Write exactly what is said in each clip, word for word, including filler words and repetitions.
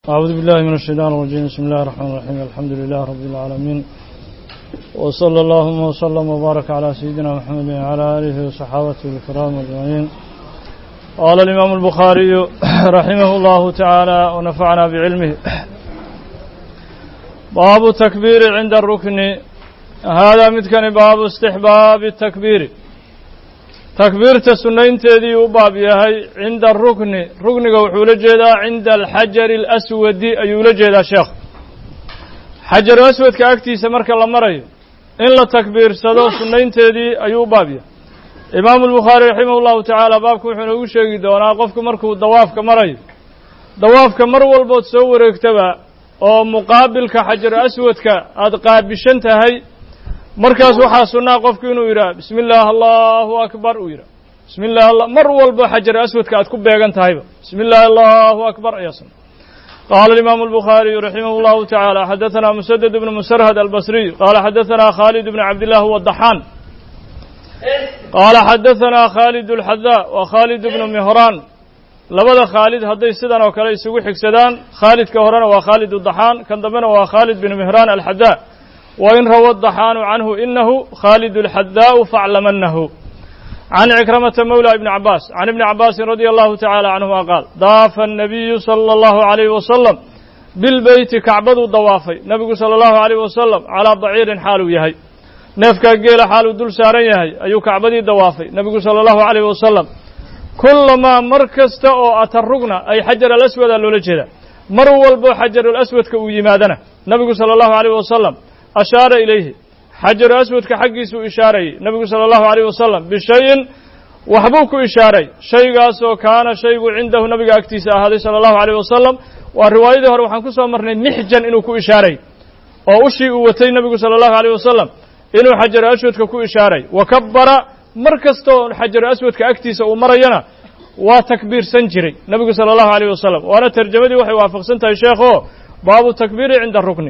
أعوذ بالله من الشيطان الرجيم. بسم الله الرحمن الرحيم. الحمد لله رب العالمين، وصلى اللهم وسلم وبارك على سيدنا محمد وعلى آله وصحابته الكرام أجمعين. قال الإمام البخاري رحمه الله تعالى ونفعنا بعلمه: باب التكبير عند الركن. هذا متكن باب استحباب التكبير. تكبيرة السنين تدي وباب يهي عند الركن. ركن وحول جدا عند الحجر الأسود أيول جدا شيخ. حجر الأسود كأكتي سمرك الله مري إن لا تكبير سدو سنين تدي أيو باب يه. إمام البخاري رحمه الله تعالى بابكم حين وشيء دونا قفكم مركو الضواف كمري ضواف كمر والبوت سور اكتبا أو مقابل كحجر أسود كأدقاب بشنتهي markaas waxaa sunnaa qofku inuu yidhaha bismi illah allahu akbar uu yidhaha bismi illah allah mar walba xajar aswadka aad ku beegan tahayba bismi illah allahu akbar ayaa sunna. qaala alimaamu albukhaariyu raximah allahu tacaala xadaثanaa musadad ibnu musarhad albasriy qaala xadaثanaa khaalid ibnu cabdillah huwa daxaan qaala xadaثanaa khaalid alxadaa wa khaalid ibnu mihraan. labada khaalid hadday sidan oo kale isugu xigsadaan, khaalidka horena waa khaalid daxaan, kan dambena waa khaalid binu mihraan alxadaa. وإن روى الضحان عنه إنه خالد الحذاء فاعلمنه. عن عكرمة مولى ابن عباس عن ابن عباس رضي الله تعالى عنهما قال: ضاف النبي صلى الله عليه وسلم بالبيت كعبد ضوافي. نبي صلى الله عليه وسلم على بعير حال يهي نفكا قيل حال دل سارن يهي أيو كعبدي ضوافي. نبي صلى الله عليه وسلم كلما مركز أو أترقنا أي حجر الأسود اللولجة مروا والبو حجر الأسود كويمادنا. نبي صلى الله عليه وسلم أشار إليه حجر أسود كحقيس إشاري. نبي صلى الله عليه وسلم بشيء وحبوك إشاري شيء قاسو كان شيء عنده نبي أكتيس هذا صلى الله عليه وسلم. والرواية هو روحان كسو مرنا نحجا إنه كو إشاري أو أشيء وتي نبي صلى الله عليه وسلم إنه حجر أسود كو إشاري وكبر مركزته حجر أسود كأكتيس ومرينا وتكبير سنجري نبي صلى الله عليه وسلم. وأنا ترجمتي وحي وافق سنتها الشيخ باب التكبير عند الركن.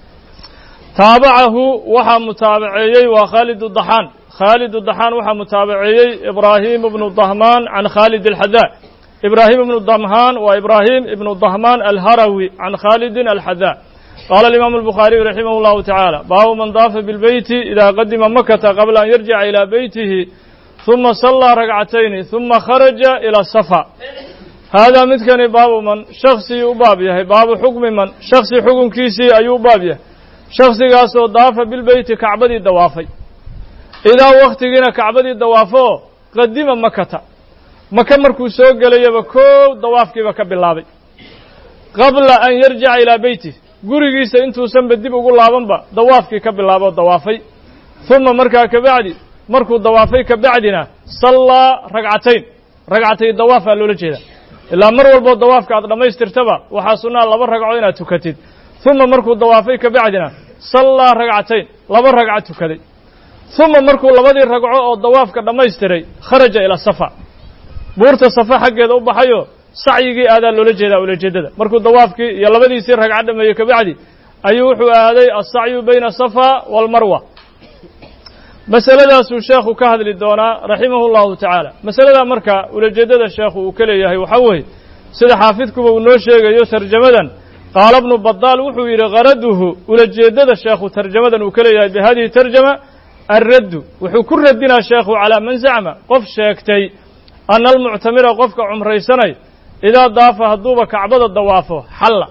تابعه وحا متابعيي وخالد الضحان. خالد الضحان وحا متابعيي إبراهيم بن الضهمان عن خالد الحذاء. إبراهيم بن الضهمان وإبراهيم بن الضهمان الهروي عن خالد الحذاء. قال الإمام البخاري رحمه الله تعالى: باب من ضاف بالبيت إذا قدم مكة قبل أن يرجع إلى بيته ثم صلى ركعتين ثم خرج إلى الصفا. هذا مثل باب من شخصي وبابيه. باب حكم من شخصي حكم كيسي أيو بابيه. shakhsigaasoo daafa bilbeyti kacbadii dawaafay idaa wakhtigiina kacbadii dawaafo qadima makata maka markuu soo gelayaba koow dawaafkiiba ka bilaabay qabla an yarjica ilaa beyti gurigiisa intuusanba dib ugu laabanba dawaafkii ka bilaabo dawaafay. uma markaa kabacdi markuu dawaafay kabacdina sallaa ragcatayn ragcatay dawaafaa loola jeeda ilaa mar walboo dawaafka aad dhammaystirtaba waxaa sunnaa laba ragco inaad tukatid. uma markuu dawaafay kabacdina sallaa ragcatayn laba ragca tukaday. uma markuu labadii ragco oo dawaafka dhammaystiray kharaja ila safa buurta safa xaggeeda u baxayo sacyigii aadaa loola jeedaa ulajeedada. markuu dawaafkii iyo labadiisii ragca dhameeyey kabacdi ayuu wuxuu aaday assacyu bayna safa waalmarwa. masaladaasuu sheekhu ka hadli doonaa raximahu llahu tacaala. masaladaa marka ulajeedada sheekhu uu ka leeyahay waxaa weeye sida xaafidkuba uu noo sheegayo tarjamadan. qaala ibnu badaal wuxuu yidhi kharaduhu ulajeedada sheekhu tarjamadan uu ka leeyahay bihadihi tarjama alraddu wuxuu ku radinaa sheekhu calaa man zacma qof sheegtay ana almuctamira qofka cumraysanay idaa daafa hadduuba kacbada dawaafo xalla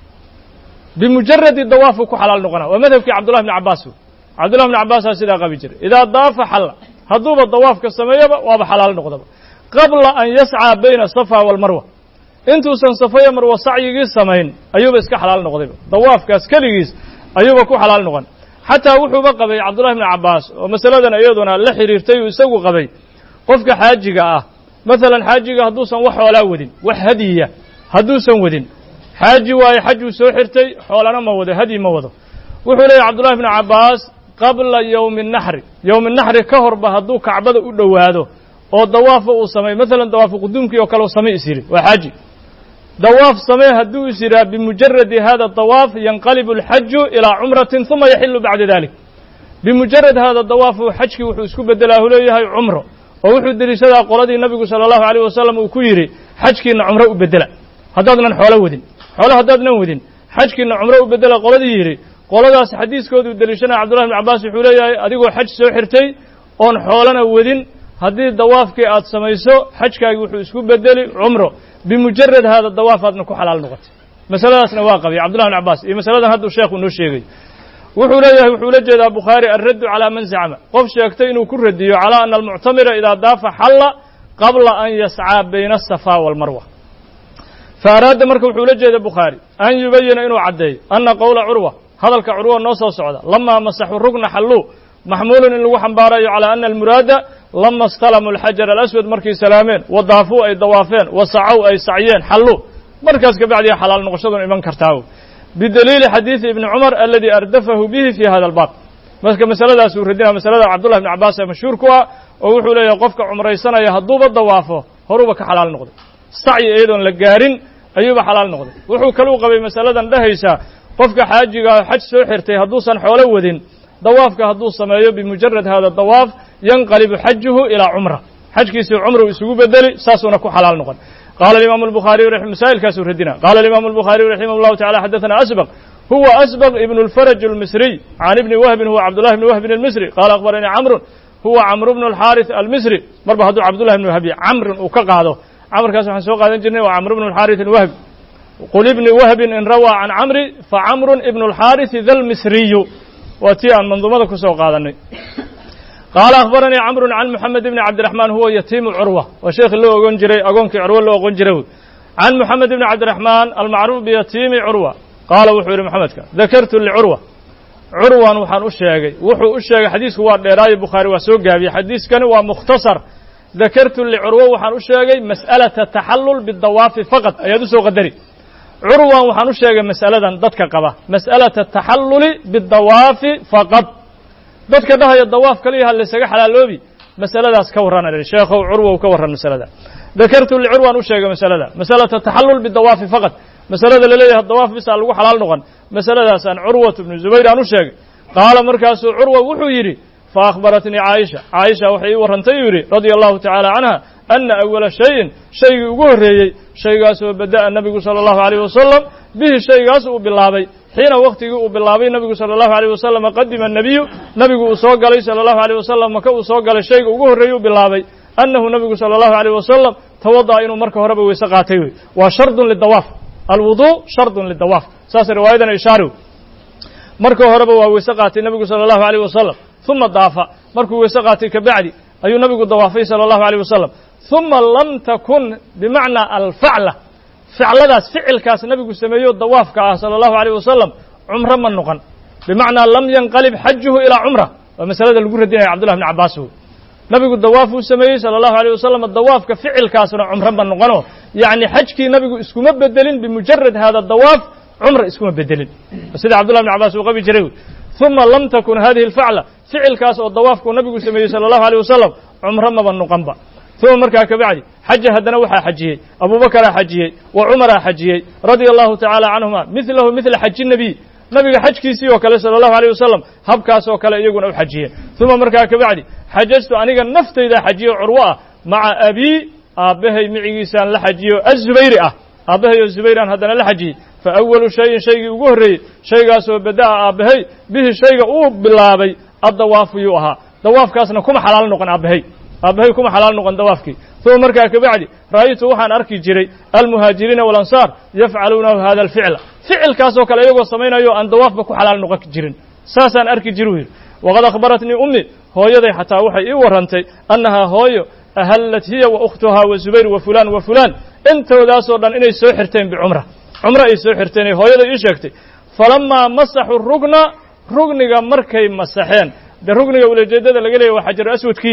bimujaradi dawaafu ku xalaal noqonaa. waa madhabkii cabdullahi bni cabbaas wey. cabdullahi bni cabbaasaa sidaa qabi jiray. idaa daafa xalla hadduuba dawaafka sameeyaba waaba xalaal noqdaba qabla an yascaa bayna asafa waalmarwa. intuusan safaya marwa sacyigii samayn ayuuba iska xalaal noqdayba dawaafkaas keligiis ayuuba ku xalaal noqon. xataa wuxuuba qabay cabdullahi bni cabbaas oo masaladan iyaduna la xiriirtay uu isagu qabay qofka xaajiga ah masalan xaajiga hadduusan wax xoolaa wadin wax hadiya hadduusan wadin xaaji waaye xajuu soo xirtay xoolana ma wado hadyi ma wado. wuxuu leeyahy cabdullahi bni cabbaas qabla yowmi naxri yowmi naxri ka horba hadduu kacbada u dhowaado oo dawaafa uu samay masalan dawaafu quduumkii oo kale u samay is yidhi waa xaaji dawaaf samee hadduu is yidhaha bimujaradi hada dawaaf yanqalibu alxaju ilaa cumratin uma yaxilu bacda dalik. bimujarad hada dawaafu xajkii wuxuu isku bedelaa hu leeyahay cumro oo wuxuu deliishadaa qoladii nabigu sala allahu alayh wasalam uu ku yidhi xajkiina cumro u bedela haddaadnan xoolo wadin xoolo haddaadnan wadin xajkiina cumro u bedela qoladii yidhi qoladaas xadiiskoodu deliishanaya cabdullahi ibn cabbaas wuxuu leeyahay adigoo xaj soo xirtay oon xoolana wadin haddii dawaafkii aad samayso xajkaagii wuxuu isku bedeli cumro bimujarad haada dawaaf aadna ku xalaal noqotay masaladaasna waa qabay cabdullahi ibn cabbaas iyo masaladan hadduu sheekhu noo sheegay wuxuu leeyahay wuxuu la jeedaa bukhaari alraddu calaa man zacma qof sheegtay inuu ku radiyo calaa ana almuctamira idaa daafa xalla qabla an yascaa bayna asafaa waalmarwa fa araada marka wuxuu la jeeda bukhaari an yubayina inuu caddeeyo ana qowla curwa hadalka curwa noo soo socda lamaa masaxuu rugna xalluu maxmuulun in lagu xambaarayo calaa ana almuraada lama istalamu alxajar alaswad markay salaameen wa daafuu ay dawaafeen wa sacow ay sacyeen xalluu markaas kabacdiya xalaal noqoshadun iman kartaa bidaliili xadiidi ibni cumar aladii ardafahu bihi fi hada albaab marka masaladaasuu radinaya masalada cabdullahi ibn cabbaas ee mashhuur ku ah oo wuxuu leeyahay qofka cumraysanaya hadduuba dawaafo horuba ka xalaal noqday sacyi iyadoon la gaarin ayuuba xalaal noqday wuxuu kaluu qabay masaladan dhehaysa qofka xaajiga xaj soo xirtay hadduusan xoolo wadin dawaafka hadduu sameeyo bimujarad hada dawaaf yanqalibu xajuhu ilaa cumra xajkiisii cumru isugu bedeli saasuuna ku xalaal noqon قال الإمام البخاري رحمه مسائل كاسور ردنا قال الإمام البخاري رحمه الله تعالى حدثنا أسبق هو أسبق ابن الفرج المصري عن ابن وهب هو عبد الله بن وهب المصري قال أخبرني عمرو هو عمرو بن الحارث المصري مربى هذا عبد الله بن وهب عمرو وكقاده عمرو كاسو حن سوق هذا الجنة وعمرو بن الحارث الوهب قل ابن وهب إن روى عن عمرو فعمرو ابن الحارث ذا المصري وتي عن منظومة كسوق هذا قال أخبرني عمرو عن محمد بن عبد الرحمن هو يتيم عروة وشيخ اللي أقول جري أقولك عروة اللي أقول جري عن محمد بن عبد الرحمن المعروف بيتيم عروة قال وحور محمد ذكرت لعروة عروة وحن أشياء وحو أشياء حديث هو راي البخاري وسوق هذه حديث كان هو مختصر ذكرت لعروة وحن أشياء مسألة التحلل بالضواف فقط يدوس قدري عروة وحن أشياء مسألة ضدك قبة مسألة التحلل بالضواف فقط dadka dhahaya dawaaf kaliya la isaga xalaaloobi masaladaas ka waranay sheekhu curwa ka waran masalada dakartu li curwan u sheegay masalada masalada tahallul bidawaaf faqat masalada la leeyahay dawaaf bis lagu xalaal noqon masaladaas aan curwa ibn zubayr aan u sheegay qaala markaas curwa wuxuu yiri fa akhbaratni aisha aisha waxay warantay yiri radiyallahu ta'ala anha anna awwala shay'in shaygi ugu horeeyay shaygaas oo badaa nabigu sallallahu alayhi wasallam bihi shaygaas uu bilaabay حين وقتي وبالله النبي صلى الله عليه وسلم قدم النبي نبي صلى الله عليه وسلم مكة وصوغل الشيء وجوه الريو بالله أنه النبي صلى الله عليه وسلم توضأ إنه مركه هرب وسقاته وشرط للدواف الوضوء شرط للدواف ساس رواية إشارة مركه هرب وسقاته النبي صلى الله عليه وسلم ثم ضاف مركه وسقاته كبعد أي النبي الضوافي صلى الله عليه وسلم ثم لم تكن بمعنى الفعلة فعلadaas ficilkaas nabigu sameeyo dawaafka ah sallallahu alayhi wasallam umra man noqon bimaana lam yanqalib hajjuhu ila umra wa masalada lagu radinay abdullah ibn abbas nabigu dawaaf uu sameeyay sallallahu alayhi wasallam dawaafka ficilkaasna umra man noqono yaani hajki nabigu iskuma bedelin bimujarrad hada dawaaf umra iskuma bedelin sida abdullah ibn abbas uu qabi jiray thumma lam takun hadhihi alfa'la ficilkaas oo dawaafku nabigu sameeyay sallallahu alayhi wasallam umra ma noqon ba ثم مركا كبعدي حج هدنا وحا حجيه أبو بكر حجيه وعمر حجيه رضي الله تعالى عنهما مثله مثل حج النبي نبي حج كيسي وكلا صلى الله عليه وسلم هب كاس وكلا يقول أو حجيه ثم مركا كبعدي حجزت أنيقا نفت إذا حجيه عروة مع أبي أبهي معيسان لحجيه الزبير أبهي الزبير هدنا لحجيه فأول شيء شيء وقهري شيء قاسوا بداء أبهي به شيء أوب بالله الضواف يوها ضواف كاسنا كم حلال نقن أبهي أبهي كم حلال نقن دوافكي ثم مركا كبعدي رأيت وحان أركي جري المهاجرين والأنصار يفعلون هذا الفعل فعل كاسو كلا يقول سمينا يو أن دواف بكو حلال نقن جرين ساسا أركي جروير وقد أخبرتني أمي هو يدي حتى وحي إورانتي أنها هوي أهلت هي وأختها وزبير وفلان وفلان انت وداسو لأن إني سوحرتين بعمرة عمرة إي سوحرتين هو يدي إيشاكتي فلما مسحوا الرقن رقنغا مركي مسحين ده رقنغا ولجدد لقلي وحجر أسود كي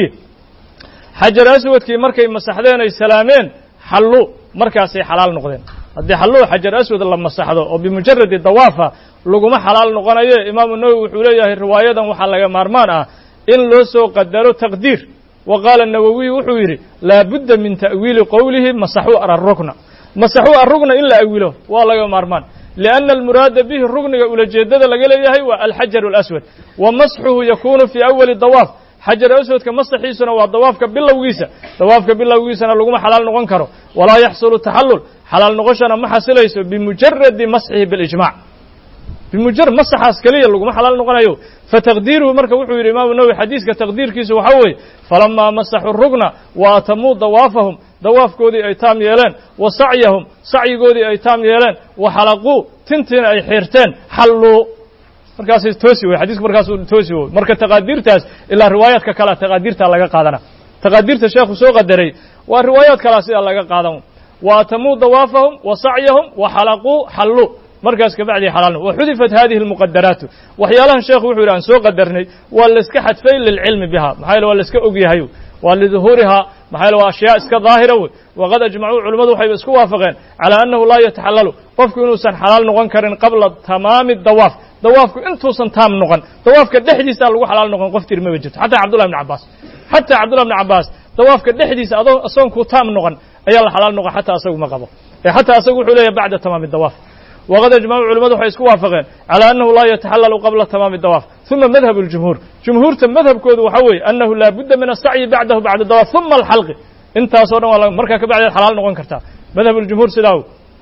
حجر أسود كي مركي مسحدين أي سلامين حلو مركاسي حلال نقدين هدي حلو حجر أسود الله مسحده وبمجرد الضوافة لقما حلال نقدين أيه إمام النووي وحوليه الرواية وحلقة مارمانا إن لسو قدروا تقدير وقال النووي وحويري لا بد من تأويل قوله مسحوا أرى الركن مسحوا الركن إلا أوله والله مارمان لأن المراد به الركن أولى جدد لقليه هو الحجر الأسود ومسحه يكون في أول الضواف حجر أسود كمسحيسنا والضواف كبلا ويسا ضواف كبلا ويسنا لقوم حلال نقن كرو ولا يحصل التحلل xalaal noqoshana ma xasilayso bimujaradi masxihi bilijmac bimujarad masaxaas keliya laguma xalaal noqonayo fataqdiiruhu marka wuxuu yidhi imaamu nawowi xadiiska taqdiirkiisa waxaa weeye falamaa masaxuu rugna wa atamuu dawaafahum dawaafkoodii ay taam yeeleen wa sacyahum sacyigoodii ay taam yeeleen wa xalaquu tintiina ay xiirteen xalluu markaasay toosi wey xadiisku markaasuu toosi wey marka taqaadiirtaas ilaa riwaayaadka kalea taqaadiirtaa laga qaadana taqaadiirta sheekhu soo qadaray waa riwaayaad kalea sidaa laga qaadan wa atamuu dawaafahum wa sacyahum wa xalaquu xalluu markaas kabacdii xalaalno wa xudifat hadihi almuqadaraatu waxyaalahan sheekhu wuxuu yidhi aan soo qadarnay waa la iska xadfay lilcilmi biha maxaa yeele waa la iska ogyahay waa liduhuurihaa maxaa yeele waa ashyaa iska daahira wey waqad ajmacuu culimmadu waxayba isku waafaqeen calaa annahu laa yataxallalu qofku inuusan xalaal noqon karin qabla tamaami dawaaf dawaafku intuusan taam noqon dawaafka dhexdiisaa lagu xalaal noqon qof tiri maba jirto xataa cabdullah ibni cabbaas xataa cabdullah ibni cabbaas dawaafka dhexdiisa adoo asoonku taam noqon ayaa la xalaal noqon xataa asagu ma qabo ee xataa asagu wuxuu leeyahay bacda tamaami dawaaf waqad ajmacuu culimmadu waxay isku waafaqeen calaa annahu laa yataxallalu qabla tamaami dawaaf uma madhabu ljumhuur jumhuurta madhabkoodu waxaa weeye annahu laa budda min asacyi bacdahu bacda dawaaf uma alxalqi intaasoo dhan waa markaa kabacdeed xalaal noqon kartaa madhabu ljumhuur sidaa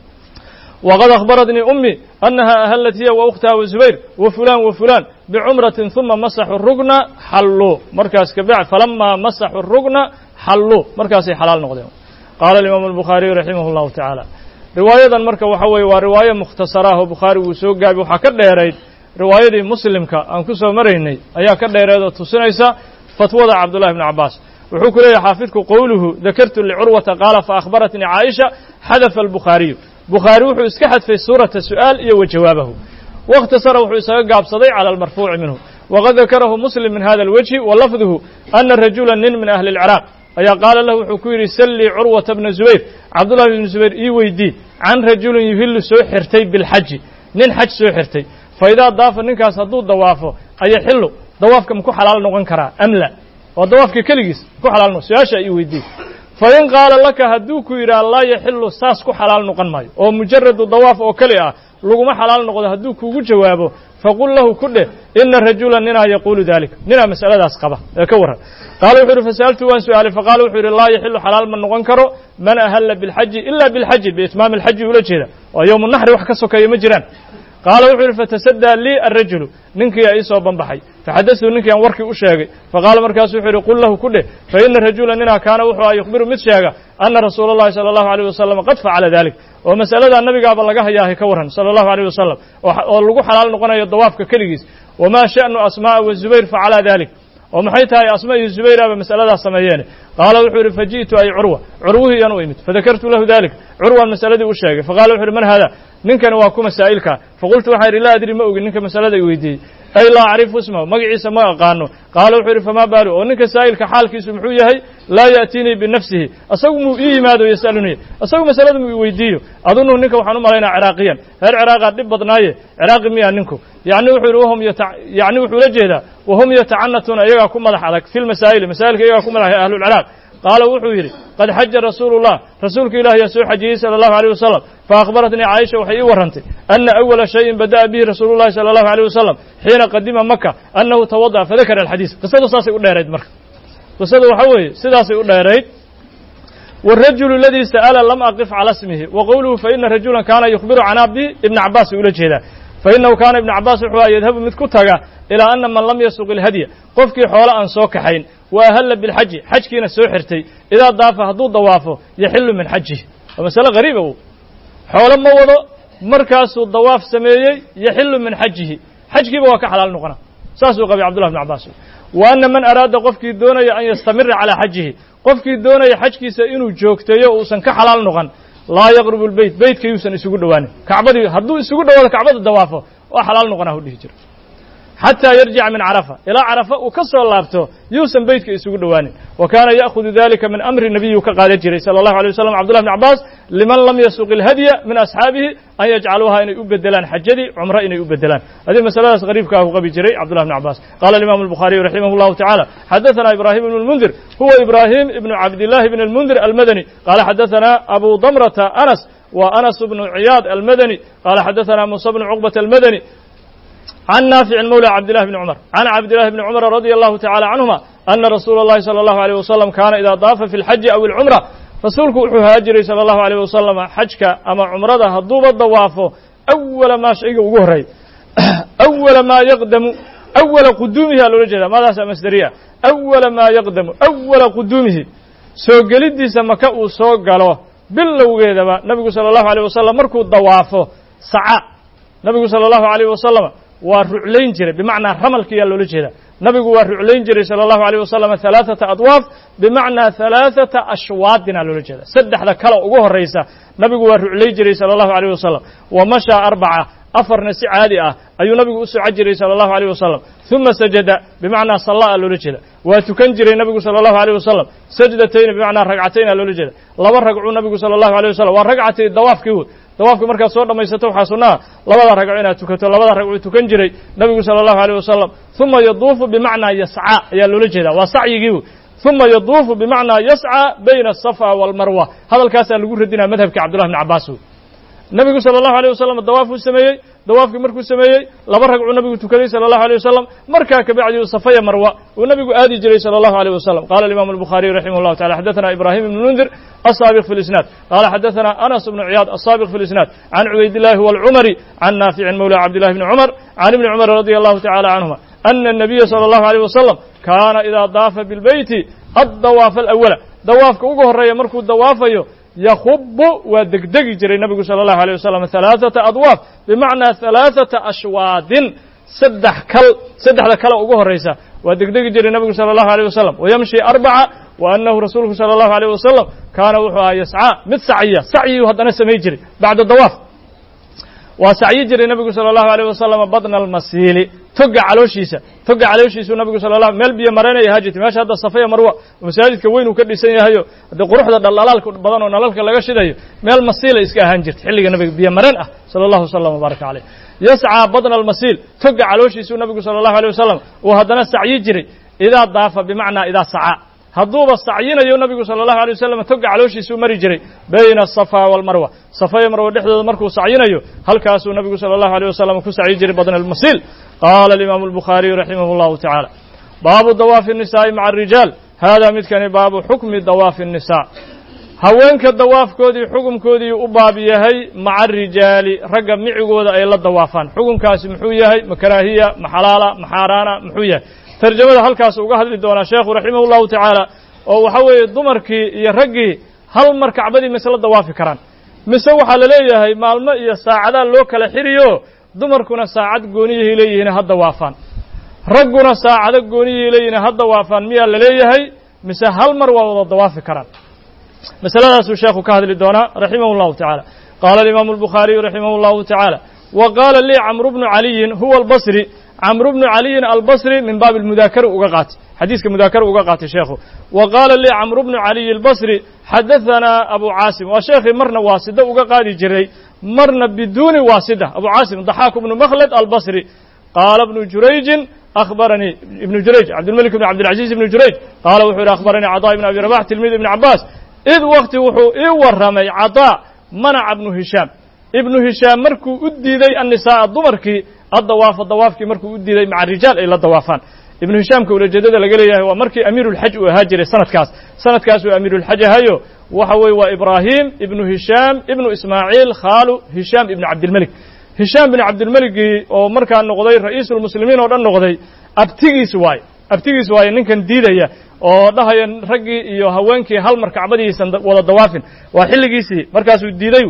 waqad akhbaratnii ummi annaha ahallat hiya wa ukhtaha wa zubayr wa fulaan wa fulaan bicumratin uma masaxu rugna xalluu markaas kabacd falamaa masaxu rugna xalluu markaasay xalaal noqdeen qaala alimaamu albukhaariyu raximah allahu tacaala riwaayadan marka waxa weeye waa riwaaye mukhtasaraah oo bukhaari wuu soo gaabi waxaa ka dheerayd riwaayadii muslimka aan ku soo maraynay ayaa ka dheerayd oo tusinaysa fatwada cabdullahi ibni cabbaas wuxuu ku leeyahay xaafidku qowluhu dakartu licurwata qaala faahbaratnii caaisha xadafa albukhaariyu bukhaari wuxuu iska xadfay suurata su'aal iyo wa jawaabahu wakhtasara wuxuu isaga gaabsaday cala almarfuuci minhu waqad dakarahu muslim min hada alwajhi wa lafduhu ana rajula nin min ahli alciraaq ayaa qaala lahu wuxuu ku yidhi sallii curwata bna zubayr cabdullahi bni zubayr ii weydii can rajulin yuhillu soo xirtay bilxaji nin xaj soo xirtay fa idaa daafa ninkaas hadduu dawaafo ayaxillu dawaafka maku xalaal noqon karaa am la waa dawaafka keligiis ku xalaal noqon su-aasha ii weydii fa in qaala laka hadduu ku yidhaha laa yaxillu saas ku xalaal noqon maayo oo mujaradu dawaaf oo keli ah laguma xalaal noqdo hadduu kuugu jawaabo faqul lahu ku dheh ina rajula ninaa yaquulu dalika ninaa masaladaas qaba ee ka warran qaala wuxuu yidhi fasa'altu waan su'aalay faqaala wuxuu yidhi laa yaxillu xalaal ma noqon karo man ahalla bilxaji ila bilxaji biitmaami alxaji ula jeeda waa yowmu naxri wax ka sokeeya ma jiraan qaala wuxuu yidhi fatasaddaa lii arrajulu ninkii aa ii soo banbaxay faxadatu ninkii aan warkii u sheegay faqaala markaasu wuxuu yidhi qul lahu ku dheh fa ina rajula ninaa kaana wuxuu ah yukhbiru mid sheega ana rasuula allahi sala allahu alayh wasalam qad facala dalik oo masaladaa nabigaaba laga hayaahay ka warran sala allahu alayh wasalam oo lagu xalaal noqonayo dawaafka keligiis wamaa sha'nu asmaa'a wa zubayr facalaa dalik oo maxay tahay asma iyo zubayraaba masaladaas sameeyeene qaala wuxuu yidhi faji'tu ay curwa curwihii iyaan u imid fadakartu lahu dalik curwaan masaladii u sheegay faqala wuxu yidhi man hada ninkani waa ku masaa'ilka faqultu waxaan yidhi laa adri ma ogin ninka masalada i weydiiyey ay laa acrifu ismahu magaciisa ma aqaano qaala wuxuu yidhi famaa baalu oo ninka saa'ilka xaalkiisu muxuu yahay laa ya'tiinii binafsihi asagu muu ii yimaado yasalunii asagu masalada muu i weydiiyo adunu ninka waxaan u malaynaa ciraaqiyan reer ciraaqaa dhib badnaaye ciraaqi miyaa ninku yani wuxuu yidhi wahum yani wuxuu la jeedaa wahum yatacanatuuna iyagaa ku madax adag fi lmasaa'ili masaa'ilka iyagaa ku madax ahlulciraaq qaala wuxuu yidhi qad xaja rasuulu llah rasuulka ilahi yaa soo xajiyey sala allahu alayh wasalam faahbaratnii caaisha waxay ii warrantay ana awala shayin bada'a bihi rasuulu llahi sala allahu alayh wasalam xiina qadima maka annahu tawada'a fadakara alxadiis qisadu saasay u dheerayd marka qisadu waxa weeye sidaasay u dheerayd wاrajulu aladii sa'ala lam aqif cala ismihi wa qowluhu faina rajulan kaana yukhbiru can abihi ibna cabbaas bay ula jeedaa fainahu kaana ibna cabbaas wuxuu aha yadhabu mid ku taga ilaa ana man lam yasuq ilhadya qofkii xoole aan soo kaxayn wa ahalla bilxaji xajkiina soo xirtay idaa daafa hadduu dawaafo yaxillu min xajihi waa masale qariiba w xoolo ma wado markaasuu dawaaf sameeyey yaxillu min xajihi xajkiiba waa ka xalaal noqona saasuu qabay cabdullah bn cabbaas wa ana man araada qofkii doonaya an yastamira calaa xajihi qofkii doonaya xajkiisa inuu joogteeyo uusan ka xalaal noqon laa yaqrubu lbeyt beytka yuusan isugu dhowaanin kacbadii hadduu isugu dhowaado kacbada dawaafo waa xalaal noqonaa u dhihi jira xataa yarjica min carafa ilaa carafa uu ka soo laabto yuusan beytka isugu dhowaanin wa kaana ya'khudu dalika min amri nabiyu ka qaadan jiray sala allahu alay wasalam cabdullah bn cabbaas liman lam yasuq ilhadya min asxaabihi an yajcaluuha inay u bedelaan xajadii cumro inay u bedelaan hadii masaladaas qariibkaa ku qabi jiray cabdullah bn cabbaas qaala alimaamu albukhaariyu raximah llahu tacala xadaثana ibrahim ibn lmundir huwa ibrahim ibnu cabdillahi bn almundir almadani qaala xadaثana abu damrata anas wa anas bnu ciyaad almadani qaala xadaثana musa bnu cuqbata almadani can naaficin mawla cabdillahi bni cumar can cabdillahi bni cumar radia allahu tacala canhuma ana rasuula اllahi salى allahu alيyh wasalam kaana idaa daafa fi اlxaji aw اlcumra rasuulku wuxuu haajiray sala allahu alayh wasalam xajka ama cumrada hadduuba dawaafo awala maa shayga ugu horreeya awala maa yaqdamu awala quduumihi aa loola jeedaa maadaasa masderiya awala maa yaqdamu awala quduumihi soo geliddiisa maka uu soo galo bilowgeedaba nabigu sala allahu alayh wasalam markuu dawaafo saca nabigu sala allahu alayh wasalam waa ruclayn jiray bimacnaa ramalkiyaa loola jeedaa nabigu waa ruclayn jiray sala allahu alayh wasalam halaaثata adwaaf bimacnaa halaaثata ashwaadin aa loola jeeda saddexda kale ugu horraysa nabigu waa ruclay jiray sala allahu alayh wasalam wa mashaa arbaca afarna si caadi ah ayuu nabigu u soco jiray sala allahu alayh wasalam uma sajada bimacnaa salla a loola jeeda waa tukan jiray nabigu sala allahu alayh wasalam sajdatayni bimacnaa ragcatayn a loola jeeda laba ragcuu nabigu sala allahu alayh wasalam waa ragcatay dawaafkii wood dawaafkii markaad soo dhammaysato waxaa sunnaha labada ragco inaad tukato labada ragcuu tukan jiray nabigu sala allahu alayh wasalam uma yaduufu bimacnaa yascaa ayaa loola jeeda waa sacyigii wood uma yaduufu bimacnaa yascaa bayna asafa waalmarwa hadalkaasaa lagu radinaya madhabka cabdullahi bn cabbaas wood nabigu sala allahu alayh wasalam dawaafuu sameeyey dawaafkii markuu sameeyey laba ragcuu nabigu tukaday sala allahu alayh wasalam markaa kabacdi uu safaya marwa uu nabigu aadi jiray sala allahu alayh wasalam qala alimamu albukhaariy raximah llahu tacala xadaثana ibrahim ibn mundir asaabiq fi lisnaad qala xadaثana anas bnu ciyaad asaabiq fi lisnaad can cubaydillahi walcumari can naaficin mawla cabdillahi bni cumar can ibni cumar radia allahu tacala canhuma ana الnabiya salى allahu alayh wasalam kaana idaa daafa bilbeyti addawaafa alawala dawaafka ugu horreeya markuu dawaafayo yakubu waa degdegi jiray nabigu sala allahu alayh wasalam halaaثata adwaaf bimacnaa halaaثata ashwaadin saddex kal saddexda kale ugu horraysa waa degdegi jiray nabigu sala allahu alayh wasalam wayamshi arbaca wa annahu rasuulku sala allahu alayh wasalam kaana wuxuu ahaa yascaa mid sacya sacyiyuu haddana samay jiray bacda dawaaf waa sacyi jiray nabigu sala allahu alayh wasalam badna almasiili toga calooshiisa toga calooshiisuu nabigu sala allah meel biyo mareenaya ahaa jirtay meesha hadda safaya marwa masaajidka weyn uu ka dhisan yahayo haddii quruxda dhaldhalaalka badan oo nalalka laga shidayo meel masiila iska ahaan jirtay xilliga nabiga biyo mareen ah sala allahu wasalam wabaaraka caleyh yascaa badna almasiil toga calooshiisuu nabigu sala allahu alayh wasalam uu haddana sacyi jiray idaa daafa bimacnaa idaa sacaa hadduuba sacyinayo nabigu sala allahu alay wasalam toga calooshiisuu mari jiray bayna asafa waalmarwa safa iyo marwa dhexdooda markuu sacyinayo halkaasuu nabigu sala allahu alayh wasalam ku sacyi jiray badna almasiil qaala alimaamu albukhaariyu raximah allahu tacaala baabu dawaafi الnisaa'i maca arijaal haadaa midkani baabu xukmi dawaafi الnisaa haweenka dawaafkoodii xukumkoodii u baab yahay maca arijaali ragga micigooda ay la dawaafaan xukumkaasi muxuu yahay ma karaahiya ma xalaala ma xaaraana muxuu yahay tarjamada halkaas uga hadli doonaa sheekhu raximah ullahu tacaala oo waxa weeye dumarkii iyo raggii hal mar kacbadii mise la dawaafi karaan mise waxaa la leeyahay maalmo iyo saacadaa loo kala xiriyo dumarkuna saacad gooniyahay leeyihiin ha dawaafaan ragguna saacado gooniyahay leeyihiin ha dawaafaan miyaa la leeyahay mise hal mar waa wada dawaafi karaan masaladaasuu sheekhu ka hadli doonaa raximah ullahu tacaala qaala alimaamu albukhaariyu raximah ullahu tacaala wa qaala lii camru bnu caliyin huwa albasri camru bnu caliyin albasri min baabi lmudaakara uga qaatay xadiiska mudaakara uga qaatay sheekhu wa qaala lii camru bnu caliy albasri xadahanaa abu caasim waa sheekhii marna waasida uga qaadi jiray marna biduuni waasida abu caasim daxaaku bnu makhlad albasri qaala bnu jurayjin akhbaranii ibnu jurayj cabdilmalik ibn cabdilcaziiz ibnu jurayj qaala wuxuu yidhi akhbaranii cadaa ibn abi rabax tilmiid ibni cabbaas id wakti wuxuu ii warramay cadaa manaca ibnu hishaam ibnu hishaam markuu u diiday annisaa'a dumarkii addawaafa dawaafkii markuu u diiday maca rijaal ay la dawaafaan ibnu hishaamka ulajeedada laga leeyahay waa markii amiirulxaj uu ahaa jiray sanadkaas sanadkaasuu amiirulxaj ahayo waxa weeye waa ibraahim ibnu hishaam ibnu ismaaciil khaalu hishaam ibnu cabdilmelik hishaam binu cabdilmeligii oo markaa noqday ra'iisulmuslimiin oo dhan noqday abtigiis waaye abtigiis waaye ninkan diidaya oo dhahaya raggii iyo haweenkii hal mar kacbadiisan wada dawaafin waa xilligiisii markaasuu diiday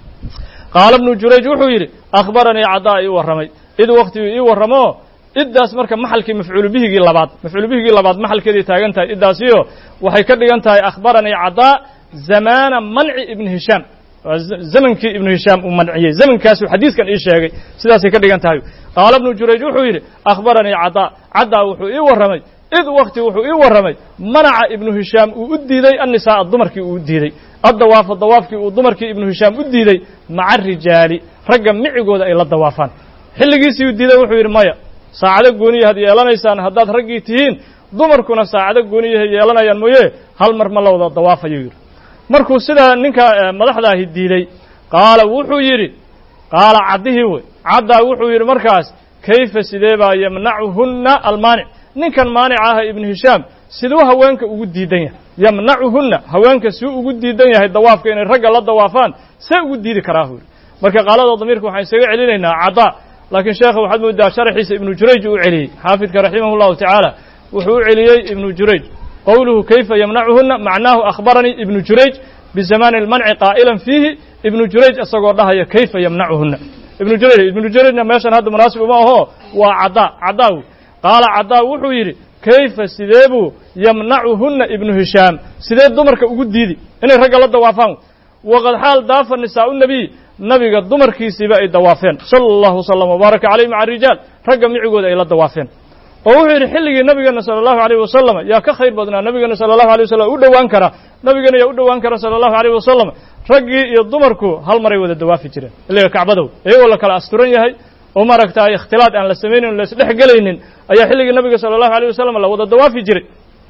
qaala ibnu jurayj wuxuu yidhi akhbaranii cadaa ii warramay id waktiguu ii warramo iddaas marka maxalkii mafcuulu bihigii labaad mafcuulu bihigii labaad maxalkeeday taagan tahay iddaasiyo waxay ka dhigan tahay akhbaranii cadaa zamaana manci ibni hishaam waa zamankii ibnu hishaam uu manciyey zamankaasuu xadiiskan ii sheegay sidaasay ka dhigan tahay qaala ibnu jurayj wuxuu yidhi akhbaranii cadaa cadaa wuxuu ii warramay id wakti wuxuu ii warramay manaca ibnu hishaam uu u diiday annisaa'a dumarkii uu u diiday addawaafa dawaafkii uu dumarkii ibnu hishaam u diiday maca rijaali ragga micigooda ay la dawaafaan xilligiisii u diiday wuxuu yidhi maya saacado gooniyahaad yeelanaysaan haddaad raggii tihiin dumarkuna saacado gooniyahay yeelanayaan mooye hal mar ma la wada dawaafayuu yidhi markuu sidaa ninka madaxdaahi diiday qaala wuxuu yidhi qaala caddihii wey caddaa wuxuu yidhi markaas kayfa sidee baa yamnacuhunna almaanic ninkan maanica aha ibnu hishaam siduu haweenka ugu diidan yahay yamnacuhunna haweenka siduu ugu diidan yahay dawaafka inay ragga la dawaafaan see ugu diidi karaa hu marka qaalada damiirka waxaan isaga celinaynaa cadaa laakiin sheekha waxaad moodaa sharxiisa ibnu jurayj uu celiyey xaafidka raximahu llahu tacaala wuxuu u celiyey ibnu jurayj qowluhu kayfa yamnacuhunna macnaahu akhbaranii ibnu jurayj bizamaani almanci qaa'ilan fiihi ibnu jurayj isagoo dhahaya kayfa yamnacuhunna ibnu jurayj ibnu jurayjna meeshan hadda munaasib uma aho waa cadaa cadaa qaala cadaa wuxuu yidhi kayfa sidee buu yamnacuhunna ibnu hishaam sidee dumarka ugu diidi inay ragga la dawaafaan waqad xaal daafa nisaa'u nabiy nabiga dumarkiisiiba ay dawaafeen sala allahu wasalam wabaaraka caleyh maca arijaal ragga micigooda ay la dawaafeen oo wuxuu yidhi xilligii nabigeenna sala allahu alayh wasalam yaa ka khayr badnaa nabigeena sala allahu alay wasalam u dhowaan kara nabigeena yaa u dhowaan kara sala allahu alayh wasalam raggii iyo dumarku hal maray wada dawaafi jireen iliga kacbadow iyagoo la kala asturan yahay oo maaragtay ikhtilaad aan la samaynin la isdhex gelaynin ayaa xilligii nabiga sala allahu alayh wasalam la wada dawaafi jiray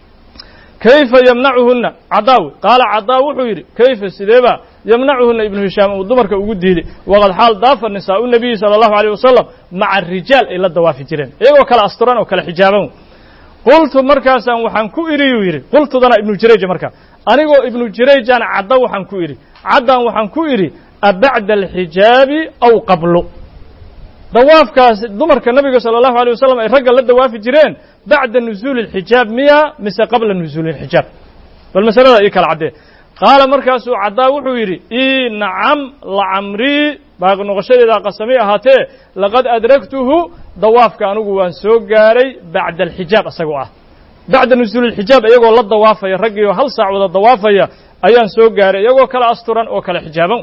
kayfa yamnacuhunna cadaawi qaala cadaa wuxuu yidhi kayfa sideeba yamnacuhunna ibnu hishaam uu dumarka ugu diiday waqad xaal daafa nisaa'u nabiyi sala allahu alayh wasalam maca arijaal ay la dawaafi jireen iyagoo kala asturan oo kala xijaaban qultu markaasaan waxaan ku idhi yuu yidhi qultudana ibnu jurayj markaa anigoo ibnu jurayjaan cadda waxaan ku idhi caddaan waxaan ku idhi abacda alxijaabi aw qablu dawaafkaas dumarka nabiga sala allahu alayh wasalam ay ragga la dawaafi jireen bacda nuzuuli alxijaab miya mise qabla nuzuuli alxijaab bal masalada ii kala caddee qaala markaasuu caddaa wuxuu yidhi ii nacam lacamrii baaqi noqoshadeedaa qasamay ahaatee laqad adragtuhu dawaafka anigu waan soo gaaray bacda alxijaab isagoo ah bacda nuzuuli alxijaab iyagoo la dawaafaya raggii oo hal saac wada dawaafaya ayaan soo gaaray iyagoo kala asturan oo kala xijaaban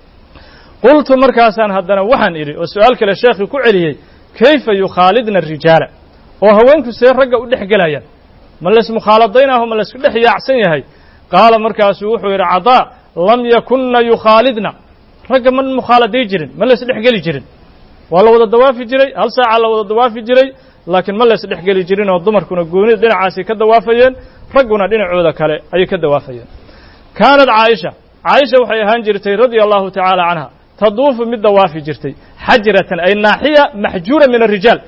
qultu markaasaan haddana waxaan idhi oo su-aal kale sheekhii ku celiyey kayfa yukhaalidna arijaala oo haweenku see ragga u dhex gelayaan ma laysmukhaaladaynaaho ma laysku dhex yaacsan yahay qaala markaasuu wuxuu yidhi cadaa lam yakunna yukhaalidna ragga ma mukhaaladay jirin ma laysdhex geli jirin waa la wada dawaafi jiray hal saaca la wada dawaafi jiray laakiin ma laysdhex geli jirin oo dumarkuna gooni dhinacaasay ka dawaafayeen ragguna dhinacooda kale ayay ka dawaafayeen kaanad caaisha caaisha waxay ahaan jirtay radia allahu tacaala canha taduufu mid dawaafi jirtay xajratan ay naaxiya maxjuura min arijaal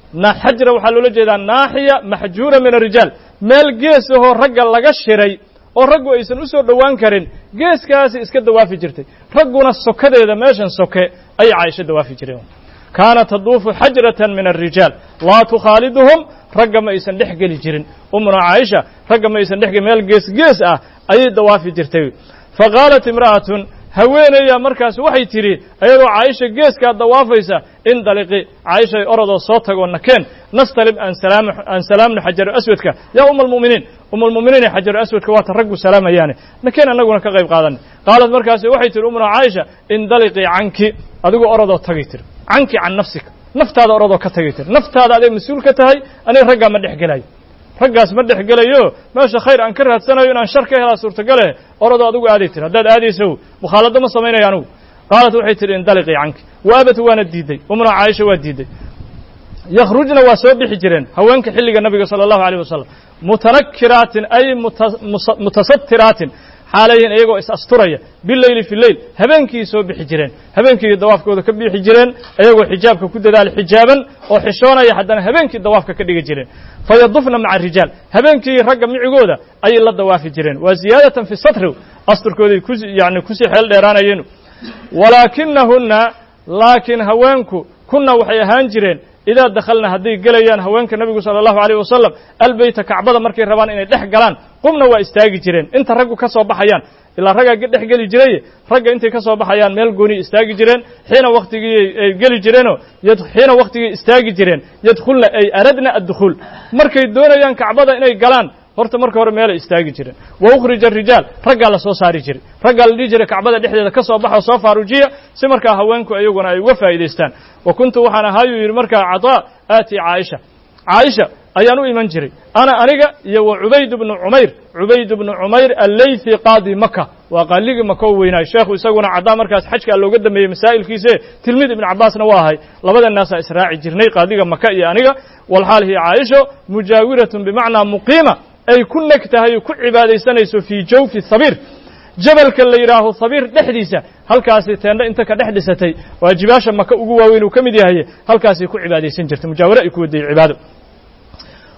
xajra waxaa loola jeedaa naaxiya maxjuura min arijaal meel gees ahoo ragga laga shiray oo raggu aysan u soo dhowaan karin geeskaasi iska dawaafi jirtay ragguna sokadeeda meeshan soke ayay caaisho dawaafi jireen kaana taduufu xajratan min arijaal laa tukhaaliduhum ragga ma aysan dhex geli jirin umuna caaisha ragga ma aysan dhex gelin meel gees gees ah ayay dawaafi jirtay faqaalat imra'atun haweenayaa markaas waxay tidhi ayadoo caaisha geeskaa dawaafaysa indaliqi caaishay orodoo soo tagoo nakeen nastalib aan salaamno xajaru aswadka yaa uma almu'miniin uma almu'miniine xajaru aswadka waata raggu salaamayaane nakeen annaguna ka qayb qaadanay qaalad markaasi waxay tihi umuna caaisha indaliqii canki adigu orodoo tagay tiri canki can nafsika naftaada orodoo ka tagay tiri naftaada aday mas-uul ka tahay aniga raggaa ma dhex gelayo raggaas ma dhex gelayo meesha khayr aan ka raadsanayo inaan shar ka helaa suurtagale orodoo adigu aaday tiri haddaad aadayso mukhaalado ma samaynayo anigu qaalat waxay tihi indaliqii canki waabat waana diiday umna caaisha waa diiday yakhrujna waa soo bixi jireen haweenka xilliga nabiga sala allahu alayh wasalam mutanakiraatin ay mutasatiraatin xaalayin iyagoo is asturaya bileyli fi leyl habeenkii soo bixi jireen habeenkii dawaafkooda ka bixi jireen iyagoo xijaabka ku dadaal xijaaban oo xishoonaya haddana habeenkii dawaafka ka dhigi jireen fayadufna maca arijaal habeenkii ragga micigooda ayay la dawaafi jireen waa ziyaadatan fi satri asturkooday ku yani kusii xeel dheeraanayeen walaakinahunna laakiin haweenku kunna waxay ahaan jireen idaa dakhalna hadday gelayaan haweenka nabigu sala allahu alayh wasalam albeyta kacbada markay rabaan inay dhex galaan qumna waa istaagi jireen inta raggu ka soo baxayaan ilaa raggaa dhex geli jiray ragga intay ka soo baxayaan meel gooniy istaagi jireen xiina waktigii ay geli jireenoo xiina waktigii istaagi jireen yadkhulna ay aradna addukhuul markay doonayaan kacbada inay galaan horta marka hore meelay istaagi jireen wa ukhrija arijaal raggaa la soo saari jiray raggaa la dhihi jiray kacbada dhexdeeda ka soo baxoo soo faarujiya si markaa haweenku iyaguna ay uga faa'idaystaan wa kuntu waxaan ahaayuu yidhi markaa cadaa aatii caaisha caaisha ayaan u iman jiray ana aniga iyo wa cubayd bnu cumayr cubayd bnu cumayr alleythi qaadi maka waa qaaligii maka u weynaay sheekhu isaguna caddaa markaas xajkaa looga dambeeyey masaa'ilkiise tilmiid ibnu cabbaasna waa ahay labadannaasaa israaci jirnay qaadiga maka iyo aniga walxaal hiya caaisho mujaawiratun bimacnaa muqiima ay ku neg tahay ku cibaadaysanayso fii jawfi habiir jabalka la yidhaaho habiir dhexdiisa halkaasi teendho inta ka dhex dhisatay waa jibaasha maka ugu waaweyn uu ka mid yahay halkaasay ku cibaadaysan jirtay mujaawaro ay ku wadayey cibaado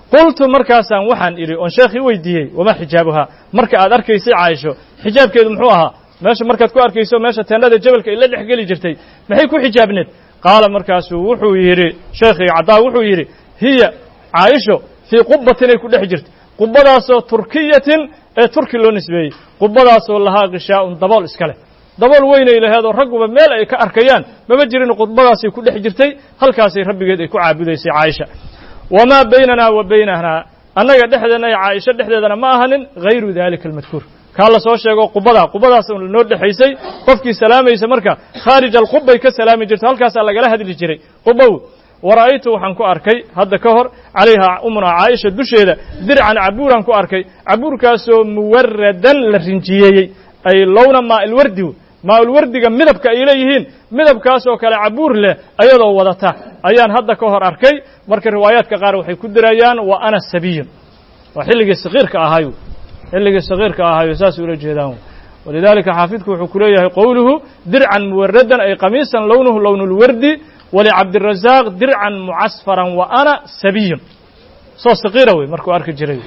qultu markaasaan waxaan idhi oon sheekhii weydiiyey wamaa xijaabuhaa marka aad arkaysay caaisho xijaabkeedu muxuu ahaa meesha markaad ku arkayso meesha teennada jabalka ay la dhex geli jirtay maxay ku xijaabneed qaala markaasuu wuxuu yidhi sheekhii caddaa wuxuu yidhi hiya caaisho fii qubbatin ay ku dhex jirtay qubbadaasoo turkiyatin ee turki loo nisbeeyey qubbadaasoo lahaa kishaa'un dabool iska leh dabool weynay laheedoo ragguba meel ay ka arkayaan maba jirin qubadaasay ku dhex jirtay halkaasay rabbigeed ay ku caabudaysay caaisha wamaa baynanaa wa baynahaa annaga dhexdeedna iyo caaisho dhexdeedana ma ahanin hayru daalika almadkuur kaa la soo sheego qubada qubadaas noo dhexaysay qofkii salaamaysa marka khaarij alqubbay ka salaami jirto halkaasaa lagala hadli jiray qubow wara'aytu waxaan ku arkay hadda ka hor calayhaa umuna caaisha dusheeda dircan cabuuraan ku arkay cabuurkaasoo muwaradan la rinjiyeeyey ay lowna maa'ilwardi maa'ilwardiga midabka ay leeyihiin midabkaasoo kale cabuur leh ayadoo wadata ayaan hadda ka hor arkay marka riwaayaadka qaar waxay ku dirayaan wa ana sabiyun waa xilligii sagiirka ahaayo xilligii sagiirka ahaayo saasay ula jeedaan walidaalika xaafidku wuxuu ku leeyahay qowluhu dircan muwaradan ay qamiisan lownuhu lownulwardi walicabdirazaaq dircan mucasfaran wa ana sabiyun soo sagiira wey markuu arki jiray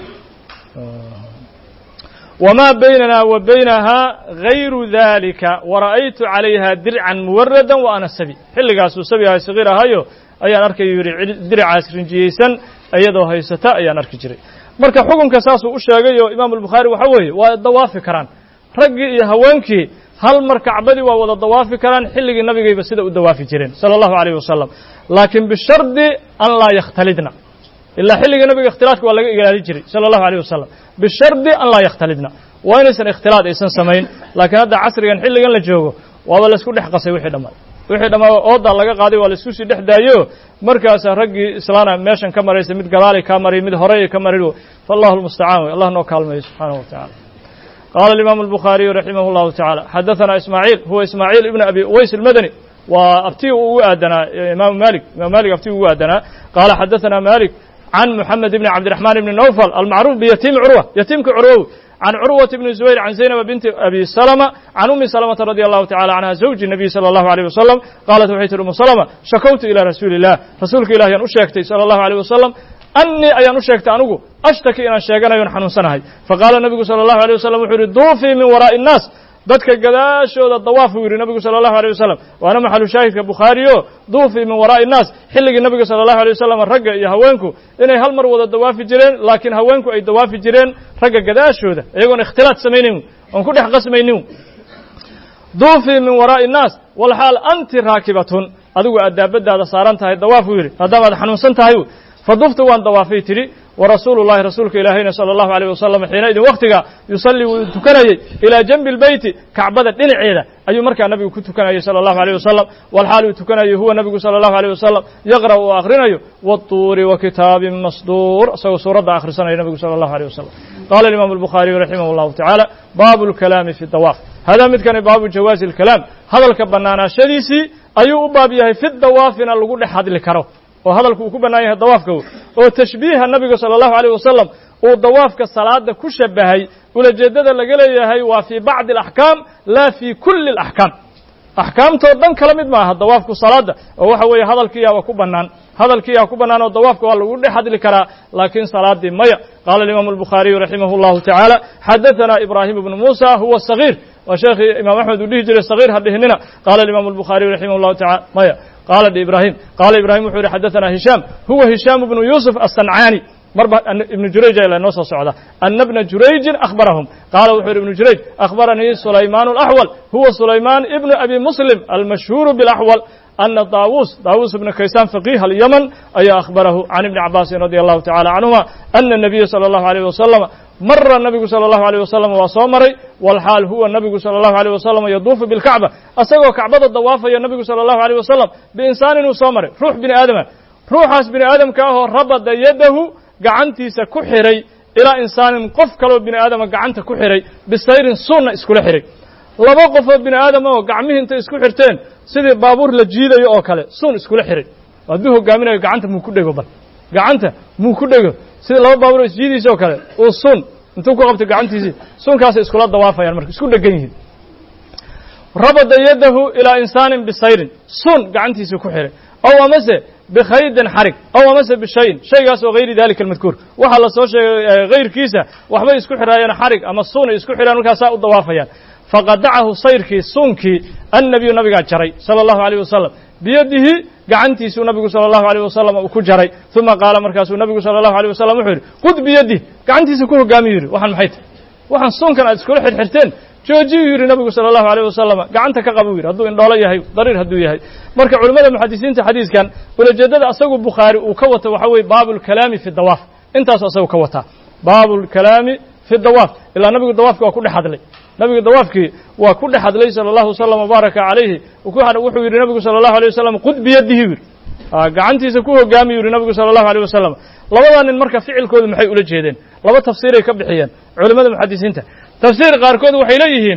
wamaa baynanaa wa baynahaa hayru dalika wara'aytu calayha dircan muwaradan wa ana sabi xilligaasuu sabi ahay sagiir ahayo ayaan arkayu yidhi diracaas rinjiyeysan iyadoo haysata ayaan arki jiray marka xukunka saasuu u sheegay oo imaamu albukhaari waxa weeye waa dawaafi karaan raggii iyo haweenkii hal mar kacbadii waa wada dawaafi karaan xilligii nabigayba sida u dawaafi jireen sala allahu alayh wasalam laakiin bishardi an laa yakhtalidna ilaa xilligii nabiga ikhtilaadka waa laga ilaali jiray sala allahu alayh wasalam bishardi an laa yakhtalidna waa inaysan ikhtilaad aysan samayn laakiin hadda casrigan xilligan la joogo waaba laisku dhex qasay wixii dhammaad wixii dhammaa oodaa laga qaaday waa laisku sii dhex daayo markaasaa raggii islaana meeshan ka maraysa mid gadaalay kaa maray mid horey ka marin faallahu almustacaan wey allah noo kaalmayo subxaanahu wa tacala qaala alimaamu albukhaariyu raximah allahu tacala xadaثana ismaaciil huwa ismaaciil ibn abi uways almadani waa abtii ugu aadanaa imaamu malik imam malik abtii ugu aadanaa qaala xadaثana malik can moxamed ibni cabdiraxmaan ibni nawfal almacruuf biyatiimi curwa yatiimka curwow can curwata bni zubayr can zaynaba binti abi salama can umi salamata radi allahu tacala canha zawji nabiy sala allahu alayh wasalam qaalat waxay tihi umu salama shakawtu ilaa rasuuli illah rasuulka ilah ayaan u sheegtay sala allahu alayh wasalam annii ayaan u sheegtay anigu ashtaki inaan sheeganayon xanuunsanahay faqaala nabigu sala allahu alيh wasalam wuxuu yihi duufii min waraa'i الnaas dadka gadaashooda dawaaf uu yidhi nabigu sala allahu alيh wasalam waana maxalu shaahidka bukhaariyo duufii min waraa'i الnaas xilligii nabiga sala allahu alيh wasalam ragga iyo haweenku inay hal mar wada dawaafi jireen laakiin haweenku ay dawaafi jireen ragga gadaashooda iyagoon ikhtilaad samaynayn oon ku dhex qasmaynin duufii min waraa'i الnaas walxaal anti raakibatun adigu aad daabadaada saaran tahay dawaaf uu yidhi maadaamaad xanuunsan tahay faduftu waan dawaafay tidhi warasuulu llahi rasuulka ilaahayna sala allahu alayh wasalam xiinaidin wakhtiga yusallii wuu tukanayey ilaa janbi lbeyti kacbada dhinaceeda ayuu markaa nabigu ku tukanayay sala allahu alayh wasalam walxaal uu tukanayo huwa nabigu sala allahu alayh wasalam yaqra' uu akhrinayo waatuuri wa kitaabin masduur isagoo suuradda akhrisanaya nabigu sala allahu alayh wasalam qaala alimaamu albukhaariyu raximah allahu tacaala baabu lkalaami fi dawaaf hadaa midkani baabu jawaazi alkalaam hadalka bannaanaashadiisii ayuu u baab yahay fi dawaafina lagu dhex hadli karo oo hadalku uu ku bannaan yahay dawaafka oo tashbiiha nabiga sala allahu alayh wasalam uu dawaafka salaada ku shabahay ulajeeddada laga leeyahay waa fii bacdi alaxkaam laa fii kulli alaxkaam axkaamtoo dhan kala mid maaha dawaafku salaada oo waxa weeye hadalkiiyaaba ku bannaan hadalkiiyaa ku bannaan oo dawaafka waa lagu dhex hadli karaa laakiin salaaddii maya qaala alimaamu albukhaariyu raximah allahu tacaala xadaثana ibraahim ibnu muusa huwa sagiir waa sheekhii imaam axmed uu dhihi jiray sagiir ha dhihinina qaala alimaamu albukhaariyu raximah allahu tacala maya qaala ibrahim qaala ibrahim wuxuu yihi xadaثana hishaam huwa hishaam ibnu yuusuf aلsancaani marba ibnu jurayj ila noo soo socda ana bna jurayjin akhbarahum qaala wuxuu yihi ibnu jurayj akhbaranii sulaymaan اlaxwal huwa sulaymaan ibnu abi muslim almashhuuru biاlaxwal ana daawuus daawuus ibna kaysaan faqiih alyaman ayaa akhbarahu can ibni cabaasin radi allahu tacala canhuma ana nabiya sala allahu alayh wasalam mara nabigu sala allahu alayh wasalam waa soo maray walxaal huwa nabigu sala allahu alayh wasalam yaduufu bilkacba asagoo kacbada dawaafaya nabigu sala allahu alayh wasalam biinsaanin uu soo maray ruux bini aadama ruuxaas bini aadamka ahoo rabada yadahu gacantiisa ku xiray ilaa insaanin qof kaloo bini aadama gacanta ku xiray bisayrin sunna iskula xiray laba qofoo bini aadam oo gacmihii intay isku xirteen sidii baabuur la jiidayo oo kale sun iskula xiray hadduu hogaaminayo gacanta muu ku dhego bal gacanta muu ku dhego sida laba baabuur oo isjiidaysa oo kale uu sun intuu ku qabto gacantiisii sunkaasay iskula dawaafayaan marka isku dhegan yihiin rabada yadahu ilaa insaanin bisayrin sun gacantiisa ku xiray أو أمس بخيد حرق أو أمس بشيء شيء قاس وغير ذلك المذكور وحل صوش غير كيسة وحبا يسكو حرايان حرق أما الصون يسكو حرايان وكاساء الضوافيان فقدعه صيركي صونكي النبي النبي قال جري صلى الله عليه وسلم بيده قعنتيسو النبي صلى الله عليه وسلم وكجري ثم قال مركاسو النبي صلى الله عليه وسلم وحير خذ بيده قعنتيسو كله قامير وحن محيط وحن صون كان اسكو حرحرتين joojiyu yiri nabigu sallallahu alayhi wasallam gacanta ka qabo yiri haduu indhoolo yahay dariir haduu yahay marka culimada muhaddisiinta xadiiskan walajeedada asagu bukhari uu ka wato waxa way baabul kalaami fi dawaaf intaas asagu ka wata baabul kalaami fi dawaaf ila nabigu dawaafka waa ku dhaxadlay nabigu dawaafki waa ku dhaxadlay sallallahu sallam baraka alayhi wuxuu yiri nabigu sallallahu alayhi wasallam qud bi yadihi yiri gacantiisa ku hogaamiyo yiri nabigu sallallahu alayhi wasallam labadan nin marka ficilkoodu maxay ula jeedeen laba tafsiir ay ka bixiyeen culimada muhaddisiinta tafsiir qaarkood waxay leeyihiin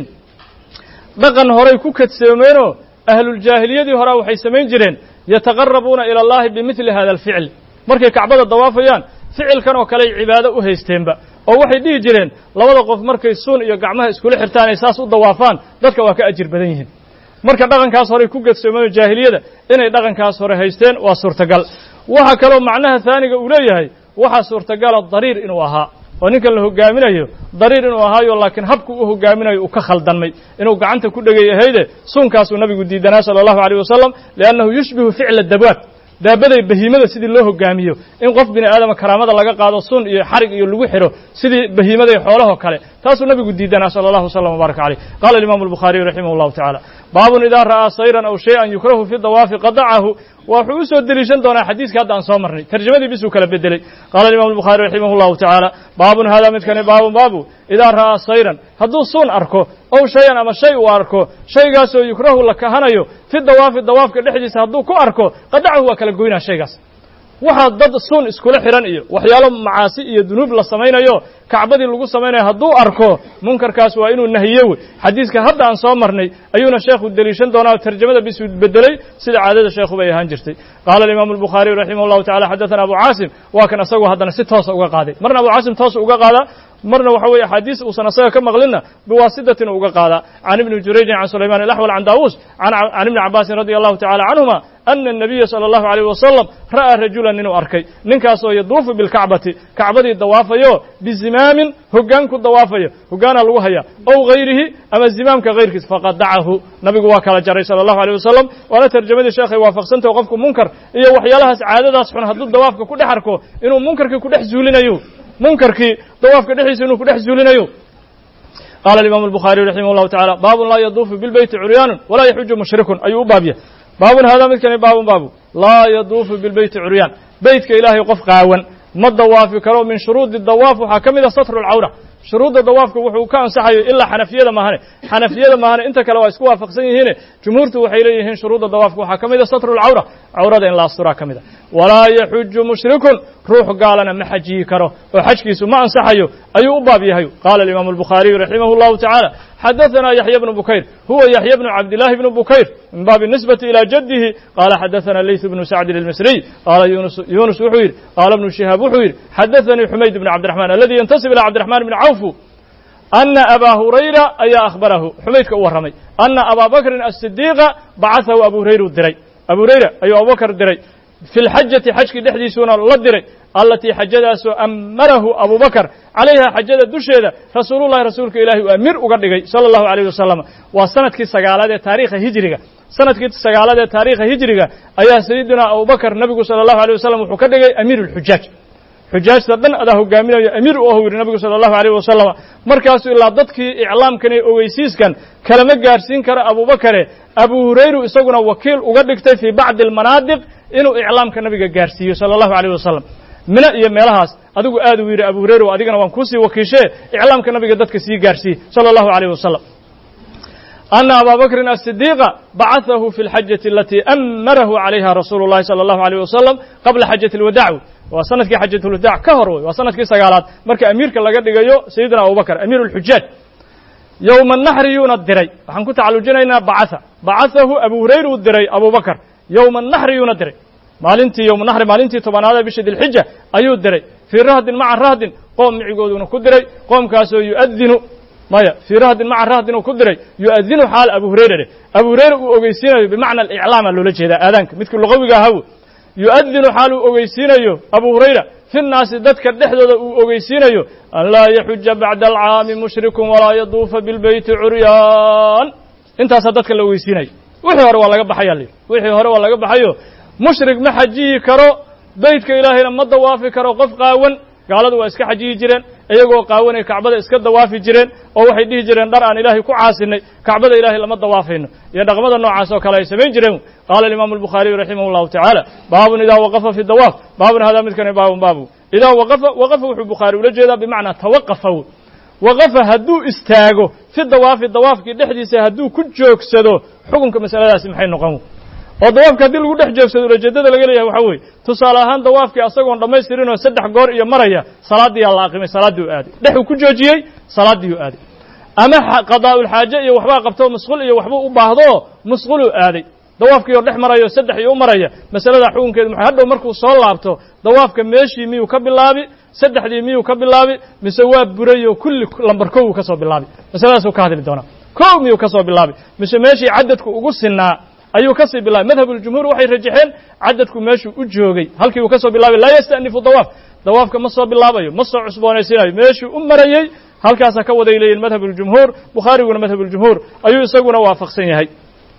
dhaqan horay ku kadsoomeen oo ahlul jaahiliyadii hore waxay sameyn jireen yataqarrabuuna ila allahi bimithli hada alficl markay kacbada dawaafayaan ficilkan oo kale cibaado u haysteenba oo waxay dhihi jireen labada qof markay suun iyo gacmaha isku xirtaan ay saas u dawaafaan dadka waa ka ajir badan yihiin marka dhaqankaas horay ku kadsoomeen jaahiliyada inay dhaqankaas hore haysteen waa suurtagal waxa kale oo macnaha thaniga uu leeyahay waxa suurtagal dariir inuu ahaa oo ninka la hogaaminayo dariir inuu ahaayo laakiin habku uu hogaaminayo uu ka khaldanmay inuu gacanta ku dhageeyahayde sunkaas uu nabigu diidanaa sallallahu alayhi wasallam li'annahu yushbihu fi'l ad-dawaab daabaday bahiimada sidii loo hogaamiyo in qof bini aadama karaamada laga qaado sun iyo xarig iyo lagu xiro sidii bahiimada xoolaha kale taasuu nabigu diidanaa sallallahu alayhi wasallam baraka alayhi qala al-imam al-bukhari rahimahullahu ta'ala baabun idha ra'a sayran aw shay'an yukrahu fi dawaaf qada'ahu wuxuu soo daliishan doonaa xadiiska hadda aan soo marnay tarjumadii bisuu kala bedelay qala al-imam al-bukhari rahimahullahu ta'ala baabun hada midkan baabun baabu idha ra'a sayran haduu sun arko aw shay'an ama shay uu arko shaygaas oo yukrahu la kahanayo fi dawaaf dawaafka dhexdiisa haduu ku arko qada'ahu waa kala goynaa shaygaas waxa dad sun iskula xiran iyo waxyaalo macaasi iyo dunuub la sameeyo kacbadii lagu sameeyo haduu arko munkarkaas waa inuu nahiyo xadiiska hadda aan soo marnay ayuuna sheekhu daliishan doonaa tarjumada bisu bedelay sida caadada sheekhu bay ahaan jirtay qala al-imam al-bukhari rahimahullahu ta'ala hadathana abu asim waa kan asagu haddana si toos uga qaaday marna abu asim toos uga qaada marna waxa weeye xadiis uu sanasaga ka maqlina biwaasitatin uga qaada an ibn jurayj an sulayman al-ahwal an daawus an an ibn abbas radiyallahu ta'ala anhuma anna an-nabiy sallallahu alayhi wasallam ra'a rajulan inuu arkay ninkaas oo yaduufu bil kacbati kacbadii dawaafayo bizimaamin hogaanku dawaafayo hogaana lagu haya oo ghayrihi ama zimaamka ghayrkiis faqadahu nabigu waa kala jaray sallallahu alayhi wasallam wala tarjumadii sheekhay waafaqsantay qofku munkar iyo waxyaalahaas caadadaas xun haduu dawaafka ku dhaxarko inuu munkarka ku dhex zuulinayo munkarkii dawaafka dhexdiisa inuu ku dhex zuulinayo qala al-imam al-bukhari rahimahullahu ta'ala baab la yadufu bil bayt uryan wala yahuju mushrikun ayu babiya baabun hada midkan baabun baabu la yadufu bil bayt uryan baytka ilaahi qof qaawan ma dawaafi karo min shuruud ad-dawaaf waxa kamida satru al-awra shuruudda dawaafka wuxuu ka ansaxayo ilaa xanafiyada maahane xanafiyada maahane inta kale waa isku waafaqsan yihiin jumhuurtu waxay leeyihiin shuruudda dawaafka waxa kamida satru al-awra awrada in la astura kamida wala yahuju mushrikun ruux gaalana ma xajiyi karo oo xajkiisu ma ansaxayo ayuu u baab yahay qala al-imam al-bukhari rahimahullahu ta'ala حدثنا يحيى بن بكير هو يحيى بن عبد الله بن بكير من باب النسبة إلى جده قال حدثنا ليث بن سعد المصري قال يونس يونس وحوير قال ابن شهاب وحوير حدثني حميد بن عبد الرحمن الذي ينتسب إلى عبد الرحمن بن عوف أن أبا هريرة أي أخبره حميد كورمي أن أبا بكر الصديق بعثه أبو هريرة الدري أبو هريرة أي أبو بكر الدري في الحجة حجك دحدي سونا الله الدري التي حجدها أمره أبو بكر عليها حجد الدشيدة رسول الله رسولك إلهي وأمير أقردقي صلى الله عليه وسلم وسنة كي سقالة تاريخ هجرية سنة كي سقالة تاريخ هجرية أيها سيدنا أبو بكر نبي صلى الله عليه وسلم وحكردقي أمير الحجاج حجاج تدن أده قامنا أمير وهو النبي صلى الله عليه وسلم مركز إلا ضدك إعلام كان أويسيس كان كلمة جارسين كر أبو بكر أبو هريرة يسقنا وكيل أقردقي في بعض المناطق إنه إعلام كان نبي جارسي صلى الله عليه وسلم من iyo meelahaas adigu aad u yiri Abu Hurayra adigana waan ku sii wakiishay islaamka nabiga dadka sii gaarsi sallallahu alayhi wasallam anna Abu Bakr as-Siddiq ba'athahu fi al-hajjah allati amarahu alayha Rasulullah sallallahu alayhi wasallam qabla hajjat al-wada' wa sanadkii hajjat al-wada' ka hor waa sanadkii sagaalaad marka amiirka laga dhigayo sayyidina Abu Bakr amirul hujjaj yawm an-nahr yunadiray waxaan ku tacalujinaynaa ba'atha ba'athahu Abu Hurayra u diray Abu Bakr yawm an-nahr yunadiray maalintii yawm an-nahr maalintii tobanaad bishii dilxijja ayuu diray fi rahdin ma'a rahdin qoom micigooduna ku diray qoomkaas oo yu'adinu maya fii rahdin maca rahdin uu ku diray yu'adinu xaal abu hurayra leh abu hurayra uu ogeysiinayo bimacna aliclaama loola jeedaa aadaanka midkii luqawiga ahaw yu'adinu xaal uu ogeysiinayo abu hurayra fi nnaasi dadka dhexdooda uu ogeysiinayo an laa yaxuja bacda alcaami mushrikun walaa yaduufa bilbeyti curyaan intaasaa dadka la ogeysiinayo wixii hore waa laga baxaya layidhi wixii hore waa laga baxayo mushrik ma xajiyi karo beytka ilaahayna ma dawaafi karo qof qaawan gaaladu waa iska xajiyi jireen iyagoo qaawanay kacbada iska dawaafi jireen oo waxay dhihi jireen dhar aan ilaahay ku caasinay kacbada ilaahay lama dawaafayno iyo dhaqmada noocaas oo kale ay samayn jireen qaala alimaamu albukhaariyu raximah llahu tacaala baabun idaa waqafa fi dawaaf baabun hadaa midkani baabun baabu idaa waqafa waqafa wuxuu bukhaari ula jeedaa bimacnaa tawaqafa waqafa hadduu istaago fi dawaafi dawaafkii dhexdiisa hadduu ku joogsado xukunka masaladaasi maxay noqon oo dawaafka haddii lagu dhex joogsado ulajeedada laga leeyahay waxaa weeye tusaale ahaan dawaafkii asagoon dhammaystirin oo saddex goor iyo maraya salaaddiiyaa la aqimay salaaddii u aaday dhexuu ku joojiyey salaaddii u aaday ama qadaa'ulxaaje iyo waxbaa qabto musqul iyo waxbuu u baahdo musquluu aaday dawaafkii oo dhex marayo saddex iyo u maraya masalada xukunkeedu maxay hadhow markuu soo laabto dawaafka meeshii miyuu ka bilaabi saddexdii miyuu ka bilaabi mise waa burayoo kulli lambar kow uu ka soo bilaabi masaladaasuu ka hadli doonaa kow miyuu ka soo bilaabi mise meeshii cadadku ugu sinaa ayuu ka sii bilaabay madhabuljumhuur waxay rajaxeen cadadku meeshuu u joogay halkii uu ka soo bilaabay laa yasta'nifu dawaaf dawaafka ma soo bilaabayo ma soo cusboonaysiinayo meeshuu u marayey halkaasa ka waday leeyihin madhabuljumhuur bukhaariguna madhabuljumhuur ayuu isaguna waafaqsan yahay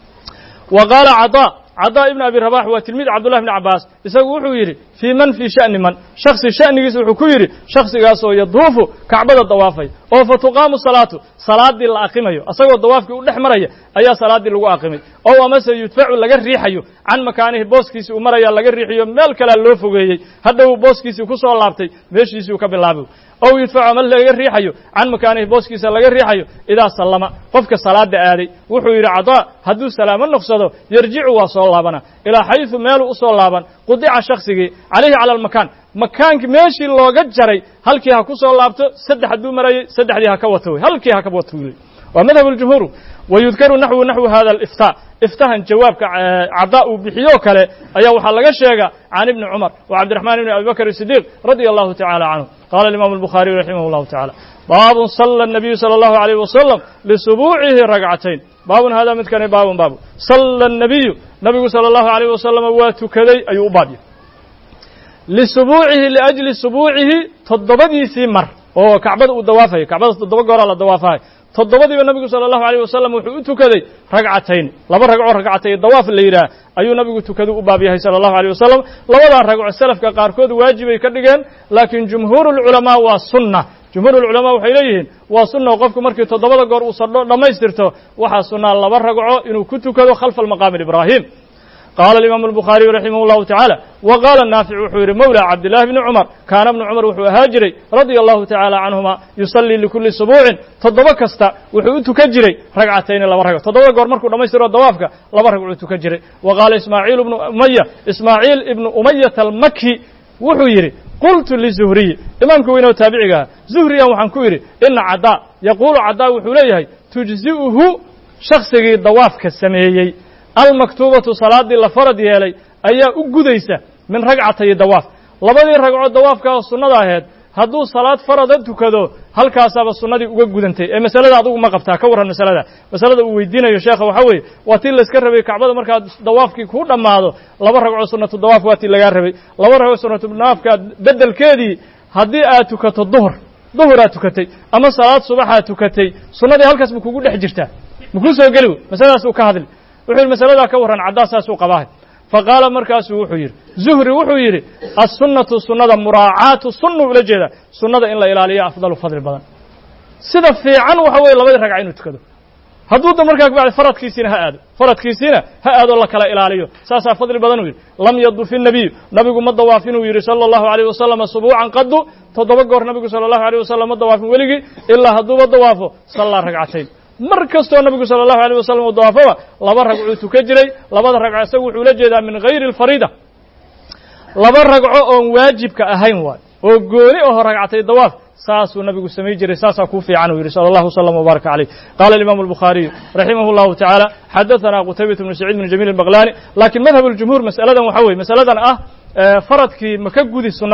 wa qaala cadaa cadaa ibn abi rabax waa tilmiid cabdullahi bni cabbaas isagu wuxuu yidhi fii man fii sha'ni man shaksi sha'nigiisa wuxuu ku yidhi shaksigaasoo yaduufu kacbada dawaafay oo fa tuqaamu salaatu salaaddii la aqimayo asagoo dawaafkii u dhex maraya ayaa salaaddii lagu aqimay ow amase yudfacu laga riixayo can makaanihi booskiisii uu maraya laga riixiyo meel kalea loo fogeeyey hadhow booskiisii ku soo laabtay meeshiisii uu ka bilaabay ow yudfacu ama laga riixayo can makaanihi booskiisa laga riixayo idaa sallama qofka salaada aaday wuxuu yidhi cadaa hadduu salaamo noqsado yarjicu waa soo laabana ilaa xaysu meeluu u soo laaban qudica shaksigii calayhi cala almakaan makaankii meeshii looga jaray halkii ha ku soo laabto saddex hadduu marayay saddexdii ha ka wato wey halkii ha ka wato wey waa madhab اljumhuur wayudkaru naxwu naxwu hada aliftaa iftahan jawaabka cadaa uu bixiyoo kale ayaa waxaa laga sheega can ibni cumar wa cabdiraxmaan ibni abi bakr sidiiq radia allahu tacala canhu qala alimaamu albukhaariyu raximah llahu tacala baabun sala الnabiyu salى allahu alayh wasalam lisubuucihi ragcatayn baabun hada midkani baabun baabu sala الnabiyu nabigu salى allahu alayh wasalam waa tukaday ayuu u baabiyey lisubuucihi liajli subuucihi toddobadiisii mar oo kacbada uu dawaafayo kacbada toddoba gooraa la dawaafahay toddobadiiba nabigu salى allahu alayh wasalam wuxuu u tukaday ragcatayn laba ragcoo ragcatay dawaaf la yidhaah ayuu nabigu tukadu u baab yahay salى allahu alayh wasalam labadaa ragco salafka qaarkood waajibay ka dhigeen laakiin jumhuur اlculamaa waa sunna jumhuur اlculamaa waxay leeyihiin waa sunna oo qofku markii toddobada goor uu sadho dhammaystirto waxaa sunnaa laba ragco inuu ku tukado khalfa almaqaami ibraahim qaala alimaamu albukhaariyu raximah llahu tacaala wa qaala naafic wuxuu yidhi mawla cabdillahi bni cumar kaana bnu cumar wuxuu ahaa jiray radia allahu tacaala canhuma yusallii likulli subuucin toddoba kasta wuxuu u tukan jiray ragcatayni laba ragco toddobada goor markuu dhammaystiro dawaafka laba ragcuu tukan jiray wa qaala ismaaciil ibnu umaya ismaaciil ibnu umayata almaki wuxuu yidhi qultu lizuhriyi imaamka weynoo taabiciga aha zuhriyan waxaan ku yidhi ina cadaa yaquulu cadaa wuxuu leeyahay tujzi'uhu shaksigii dawaafka sameeyey almaktuubatu salaaddii la farad yeelay ayaa u gudaysa min ragcatayi dawaaf labadii ragco dawaafka sunnada aheed hadduu salaad farada tukado halkaasaaba sunnadii uga gudantay ee masalada adugu ma qabtaa ka warran masalada masalada uu weydiinayo sheekha waxaa weeye waa tii layska rabay kacbada markaad dawaafkii kuu dhammaado laba ragco sunnatu dawaaf waa tii lagaa rabay laba ragco sunnatu dawaafka beddelkeedii haddii aad tukato duhur duhuraad tukatay ama salaad subaxaad tukatay sunnadii halkaas ma kugu dhex jirtaa makuu soo geli wey masaladaasuu ka hadli wuxuu yidhi masaladaa ka warran caddaa saasuu qabaahay faqaala markaasuu wuxuu yidhi zuhri wuxuu yidhi assunnatu sunnada muraacaatu sunnu ula jeedaa sunnada in la ilaaliyo afdalu fadli badan sida fiican waxa weeye labadii ragca inuu tukado hadduu da markaa kabacdi faradkiisiina ha aado faradkiisiina ha aado la kala ilaaliyo saasaa fadli badan uu yidhi lam yaduf innabiyu nabigu ma dawaafin uu yidhi sala allahu alayh wasalama subuucan qadu toddoba goor nabigu sala allahu alayh wasalam ma dawaafin weligii ilaa hadduuba dawaafo sallaa ragcatayn mar kastoo nabigu salى الlahu عalيه wasalam uu dawaafaba laba ragcuu tukan jiray labada ragco isagu wuxuu la jeedaa min gayri اlfariida laba ragco oon waajibka ahayn waay oo gooni aho ragcatay dawaaf saasuu nabigu samay jiray saasaa kuu fiican uu yidhi salى اllahu وsلم وbaaraka عalيh qala الimaamu الbukhaariyu raximah الlahu taعaalى xadaثana qutaybaة bnu saciid bn jamiil الbaqlani lakiin madhab اljumhuur mas'aladan waxa weye masaladan ah faradkii ma ka gudi sunnadii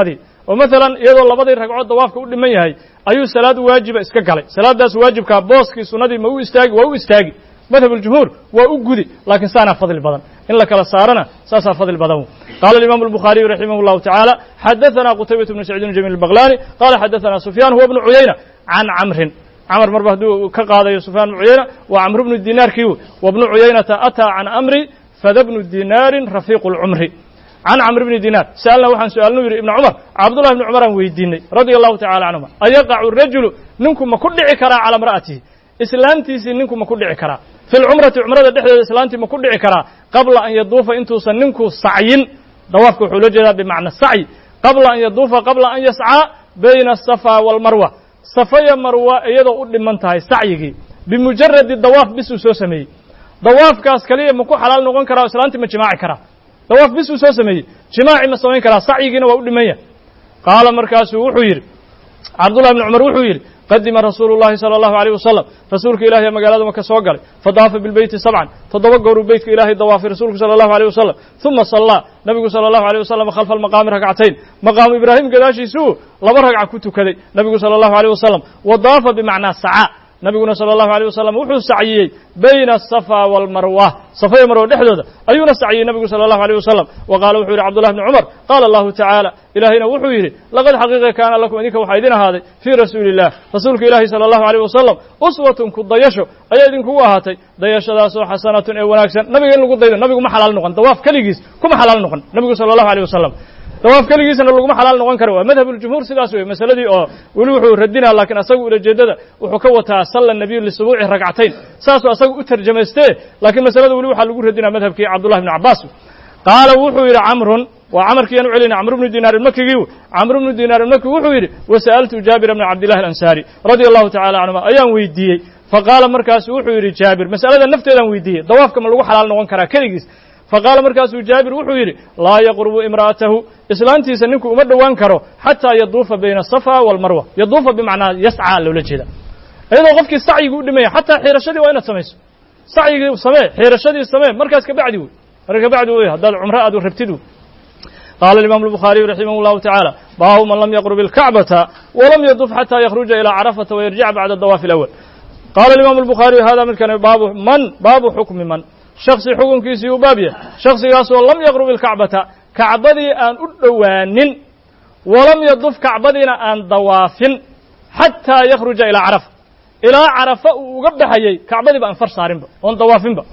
oo maalan iyadoo labadii ragcood dawaafka u dhiman yahay ayuu salaad waajiba iska galay salaadaas waajibkaa booskii sunnadii ma u istaagi waa u istaagi madhab اljumhuur waa u gudi laakiin saanaa fadli badan in la kala saarana saasaa fadli badan qaala الimaamu الbukhaariyu raximah الlahu taعaalى xadaثana qutaybaة bnu sacيid bn jamil الbaglani qala xadaثana sufyaan huwa bnu cuyayna can camrin camr marba hadduu ka qaadayo sufyaan bnu cuyayna waa camr bnu dinaarkii wa bnu cuyaynata ataa can amri fada bnu dinaarin rafiiqu اlcumri can camr bni dinaar sa'alna waxaan su-aalnu yidhi ibna cumar cabdullahi ibni cumar aan weydiinay radia allahu tacala canhuma ayaqacu rajulu ninku ma ku dhici karaa calaa imra'atihi islaantiisii ninku ma ku dhici karaa fi lcumrati cumrada dhexdeeda islaantii ma ku dhici karaa qabla an yaduufa intuusan ninku sacyin dawaafka wuxuu la jeedaa bimacna sacyi qabla an yaduufa qabla an yascaa bayna asafa waalmarwa safaya marwa iyadoo u dhiman tahay sacyigii bimujaradi dawaaf bisuu soo sameeyey dawaafkaas kaliya ma ku xalaal noqon karaa islaantii ma jimaaci karaa dawaaf bisuu soo sameeyey jimaaci ma samayn karaa sacyigiina waa u dhiman yahay qaala markaasuu wuxuu yidhi cabdullahi ibni cumar wuxuu yidhi qadima rasuulu llahi sala allahu alayh wasalam rasuulka ilahi ee magaalada maka soo galay fadaafa bilbeyti sabcan toddoba gooruu beytka ilaahay dawaafay rasuulku sala allahu alayh wasalam uma sallaa nabigu sala allahu alayh wasalam khalfa almaqaami ragcatayn maqaamu ibraahim gadaashiisuu laba ragca ku tukaday nabigu sala allahu alayh wasalam wa daafa bimacnaa sacaa nabiguna sala allahu alayh wasalam wuxuu saciyey bayna asafa waalmarwa safa iyo marwa dhexdooda ayuuna saciyey nabigu sala allahu alayh wasalam wa qaala wuxuu yidhi cabdullahi bni cumar qaala allahu tacaala ilaahayna wuxuu yidhi laqad xaqiiqa kaana lakum idinka waxaa idin ahaaday fii rasuuli illah rasuulka ilaahi sala allahu alayh wasalam uswatun ku dayasho ayaa idinkugu ahaatay dayashadaasoo xasanatun ee wanaagsan nabiga in lagu daydo nabigu ma xalaal noqon dawaaf keligiis kuma xalaal noqon nabigu sala allahu alayh wasalam dawaaf keligiisana laguma xalaal noqon karo waa madhab اljumhuur sidaas wey masaladii oo weli wuxuu radinaa laakiin asagu ulajeedada wuxuu ka wataa salla nabiyu lisubuuci ragcatayn saasuu asagu u tarjamaystee laakiin masalada weli waxaa lagu radinaa madhabkii cabdullahi bni cabbaas qaala wuxuu yidhi camrun waa camarkiiaan u celina camr bnu dinaar ilmakigii camr bnu dinaar ilmaki wuxuu yidhi wasa'altu jaabira bna cabdillahi alansaari radia allahu tacala canhuma ayaan weydiiyey faqaala markaasu wuxuu yidhi jaabir masalada nafteedaan weydiiyey dawaafka ma lagu xalaal noqon karaa keligiis faqaala markaasuu jaabir wuxuu yidhi laa yaqrubu imra'atahu islaantiisa ninku uma dhowaan karo xataa yaduufa bayna asafa waalmarwa yaduufa bimacnaa yascaa loola jeeda iyadoo qofkii sacyigii u dhimaya xataa xiirashadii waa inaad samayso sacyigii samee xiirashadii samee markaas kabacdi wey marka kabacdi wey haddaad cumro aad rabtid wey qaala alimaamu albukhaariyu raximah llahu tacaala baabu man lam yaqrub ilkacbata walam yaduf xataa yakhruja ilaa carafata wayarjica bacda dawaafi alawal qaala alimaamu albukhaariyu hada midkani baabu man baabu xukmi man shaksi xukunkiisii u baab yahay shaksigaasoo lam yaqrub ilkacbata kacbadii aan u dhowaanin walam yaduf kacbadiina aan dawaafin xataa yakhruja ilaa carafa ilaa carafa uu uga baxayey kacbadiiba aan far saarinba oon dawaafinba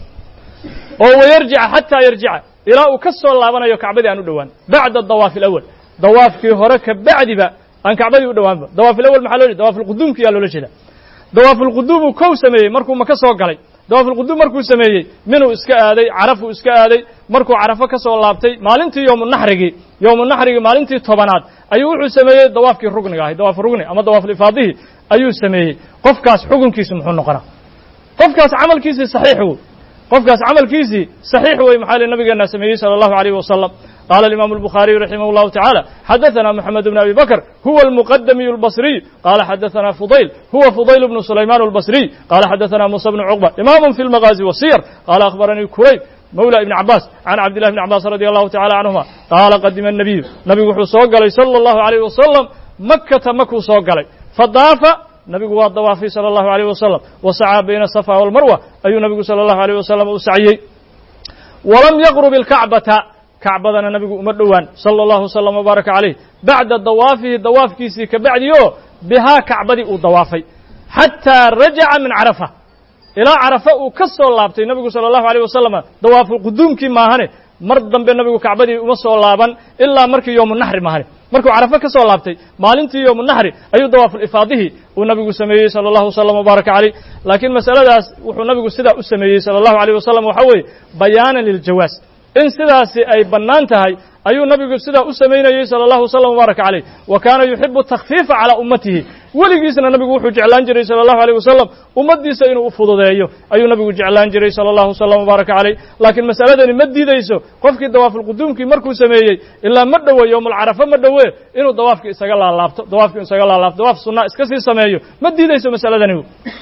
oo wayarjica xataa yarjica ilaa uu ka soo laabanayo kacbadii aan u dhowaan bacda dawaafi alawal dawaafkii hore ka bacdiba aan kacbadii u dhowaanba dawaaf alawal maxaa loo jeeda dawaaf alquduumki yaa loola jeeda dawaaf alquduum uu kow sameeyey markuu maka soo galay dawaaf alquduum markuu sameeyey minuu iska aaday carafuu iska aaday markuu carafo ka soo laabtay maalintii yowmunaxrigii yowmunaxrigii maalintii tobanaad ayuu wuxuu sameeyey dawaafkii rugniga ahay dawaaf rugni ama dawaafulifaadihii ayuu sameeyey qofkaas xukunkiisi muxuu noqonaa qofkaas camalkiisii saxiix wey qofkaas camalkiisii saxiix wey maxaa li nabigeena sameeyey sala allahu alayh wasalam qaala alimaamu albukhaariyu raximah allahu tacaala xadaثana moxamed bn abi bakr huwa almuqadamiyu albasriy qaala xadaثana fudayl huwa fudayl bnu sulaymaan albasriy qaala xadaثana musa bnu cuqba imaamu fi lmagaazi wasiyar qaala akhbaranii kurayb mawla ibni cabaas can cabdillahi bni cabaas radi allahu tacala canhuma qaala qadima الnabiyu nabigu wuxuu soo galay sala allahu alayh wasalam makata makuu soo galay fadaafa nabigu waa dawaafay salى allahu alayh wasalam wa sacaa bayna asafa waalmarwa ayuu nabigu salى allahu alayh wasalam u saciyey walam yaqrub ilkacbata kacbadana nabigu uma dhowaan sala allahu wasalam wabaaraka calayh bacda dawaafihi dawaafkiisii ka bacdi oo bihaa kacbadii uu dawaafay xataa rajaca min carafa ilaa carafa uu ka soo laabtay nabigu sala allahu alayh wasalam dawaafulquduumkii maahane mar dambe nabigu kacbadii uma soo laaban ilaa markii yowmunaxri maahane markuu carafo ka soo laabtay maalintii yowmunaxri ayuu dawaafulifaadihii uu nabigu sameeyey sala allahu wasalam wabaaraka calayh laakiin masaladaas wuxuu nabigu sidaa u sameeyey sala allahu alayh wasalam waxaa weeye bayaanan liljawaaz in sidaasi ay bannaan tahay ayuu nabigu sidaa u samaynayey sala allahu wasalam wabaaraka calayh wa kaana yuxibu takhfiifa calaa ummatihi weligiisna nabigu wuxuu jeclaan jiray sala allahu alayh wasalam ummaddiisa inuu u fududeeyo ayuu nabigu jeclaan jiray sala allahu wasalam wabaaraka calayh laakiin masaladani ma diidayso qofkii dawaafulquduumkii markuu sameeyey ilaa ma dhowe yowmulcarafa ma dhowe inuu dawaafkii isaga laalaabto dawaafkii isaga laalaabto dawaaf sunnaa iska sii sameeyo ma diidayso masaladani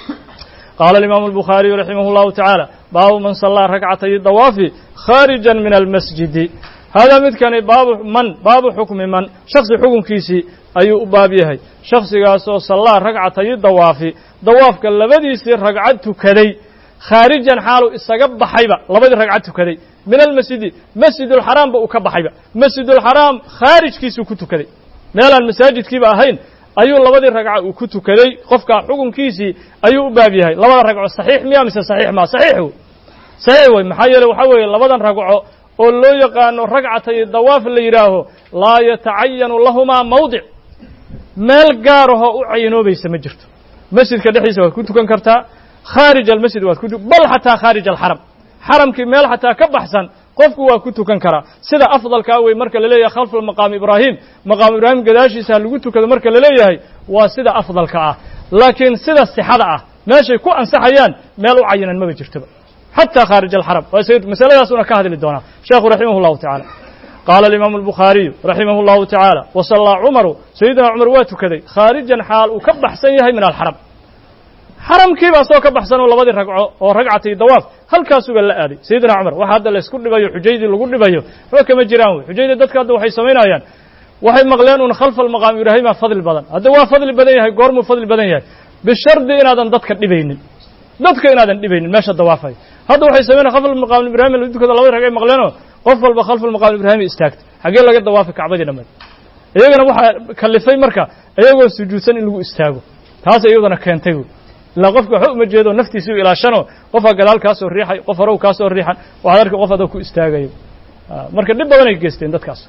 qaala alimaamu albukhaariyu raximah allahu tacaala baabu man sallaa rakcatay dawaafi khaarijan min almasjidi haadaa midkani baabu man baabu xukmi man shaksi xukunkiisii ayuu u baab yahay shaksigaasoo sallaa ragcatayi dawaafi dawaafka labadiisii ragcad tukaday khaarijan xaalu isaga baxayba labadii ragcad tukaday min almasjidi masjidulxaraamba uu ka baxayba masjidulxaraam khaarijkiisuu ku tukaday meelaan masaajidkiiba ahayn ayuu labadii ragca uu ku tukaday qofkaa xukunkiisii ayuu u baab yahay labada ragco saxiix miya mise saxiix maa saxiix wey saxiix wey maxaa yeele waxaa weeye labadan ragco oo loo yaqaano ragcatay dawaaf la yidhaaho laa yatacayanu lahumaa mawdic meel gaarahoo u caynoobaysa ma jirto masjidka dhexdiisa waad ku tukan kartaa khaarij almasjid waad ku bal xataa khaarij alxaram xaramkii meel xataa ka baxsan qofku waa ku tukan karaa sida afdalkaa wey marka la leeyahay khalfa maqaam ibraahim maqaam ibraahim gadaashiisa ha lagu tukado marka la leeyahay waa sida afdalka ah laakiin sida sixada ah meeshay ku ansaxayaan meel u cayinan maba jirtoba xataa khaarij alxaram masaladaasuna ka hadli doonaa sheekhu raximah llahu tacaala qaala alimaamu albukhaariyu raximah llahu tacaala wasallaa cumaru sayidina cumar waa tukaday khaarijan xaal uu ka baxsan yahay min alxaram xaramkiiba asagoo ka baxsan oo labadii ragco oo ragcatay dawaaf halkaasuba la aaday sayidina cumar waxa hadda la isku dhibayo xujaydii lagu dhibayo waxba kama jiraan wey xujayda dadka hadda waxay samaynayaan waxay maqleen un khalfa almaqaam ibraahima fadli badan hadda waa fadli badan yahay goormuu fadli badan yahay bishardi inaadan dadka dhibaynin dadka inaadan dhibaynin meesha dawaafay hadda waxay samaynayan khalfa almaqaam ibraahim la dukada labadii ragcay maqleenoo qof walba khalfa almaqaam ibraahim istaagta xaggee laga dawaafay kacbadii dhammayd iyagana waxaa kalifay marka iyagoo sujuudsan in lagu istaago taas iyaduna keentay wey ilaa qofka waxba uma jeedo naftiisii u ilaashano qofka gadaal kaa soo riixay qof hore kaa soo riixan waxaad arki qof adoo ku istaagayo marka dhib badan ay geysteen dadkaas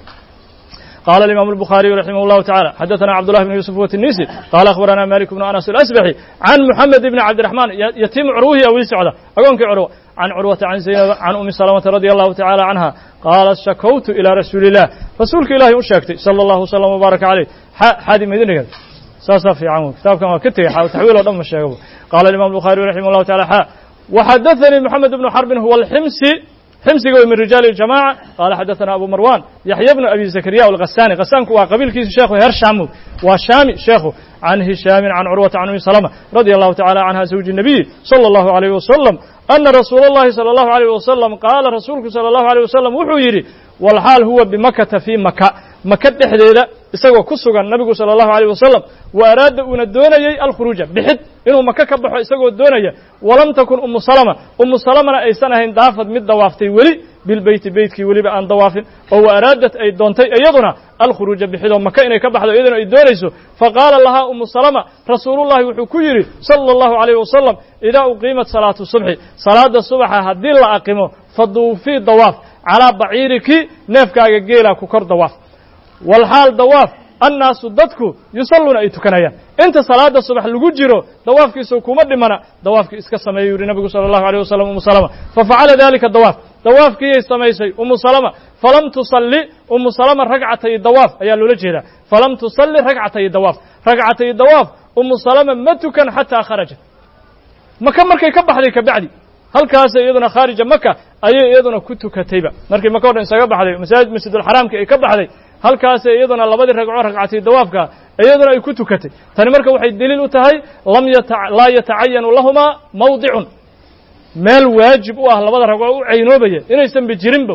قال الإمام البخاري رحمه الله تعالى حدثنا عبد الله بن يوسف والتنيسي قال أخبرنا مالك بن أنس الأسبحي عن محمد بن عبد الرحمن يتيم عروه أو يسعده أقولك عروة عن عروة عن زينب عن أم سلمة رضي الله تعالى عنها قالت شكوت إلى رسول الله رسولك الله وشاكتي صلى الله وسلم وبارك عليه حادي مدينة ساسا في عمو كتاب كما كتب تحويل ودم الشيخ قال الإمام البخاري رحمه الله تعالى حا وحدثني محمد بن حرب هو الحمصي حمصي من رجال الجماعة قال حدثنا أبو مروان يحيى بن أبي زكريا والغساني غسان كوا قبيل كيس شيخه هرشامو وشامي شيخه عن هشام عن عروة عن أم سلمة رضي الله تعالى عنها زوج النبي صلى الله عليه وسلم أن رسول الله صلى الله عليه وسلم قال رسولك صلى الله عليه وسلم وحيري والحال هو بمكة في مكة مكة دحديدة isagoo ku sugan nabigu sala allahu alayh wasalam wa araada uuna doonayey alkhuruuja bixid inuu maka ka baxo isagoo doonaya walam takun umu salama umu salamana aysan ahayn daafad mid dawaaftay weli bilbeyti beytkii weliba aan dawaafin oo wa araadat ay doontay iyaduna alkhuruuja bixid oo maka inay ka baxdo iyaduna ay doonayso faqaala lahaa umu salama rasuulullahi wuxuu ku yidhi sala allahu alayh wasalam idaa uqiimat salaatu subxi salaada subaxa haddii la aqimo faduufii dawaaf calaa baciiriki neefkaaga geelaa ku kor dawaaf والحال دواف الناس ددكو يصلون أي تكنيان انت صلاة الصبح لغو جيرو دواف كي سو كوما دمنا دواف كي اسكا سمي يوري نبي صلى الله عليه وسلم أم سلمة ففعل ذلك الدواف دواف كي يستمي سي أم سلمة فلم تصلي أم سلمة ركعتي الدواف أي لولجيدا فلم تصلي ركعتي الدواف ركعتي الدواف أم سلمة ما تكن حتى خرج مكان مركي كبح لي كبعدي هل كاس يدنا خارج مكة أي يدنا كنت كتيبة مركي مكان إنسان كبح لي مساجد مسجد الحرام كي كبح لي halkaas iyaduna labadii ragco ragcatay dawaafka iyaduna ay ku tukatay tani marka waxay daliil u tahay lam yata la yata'ayyanu lahuma mawdi'un meel waajib u ah labada ragco u caynoobaya inaysan bijirinba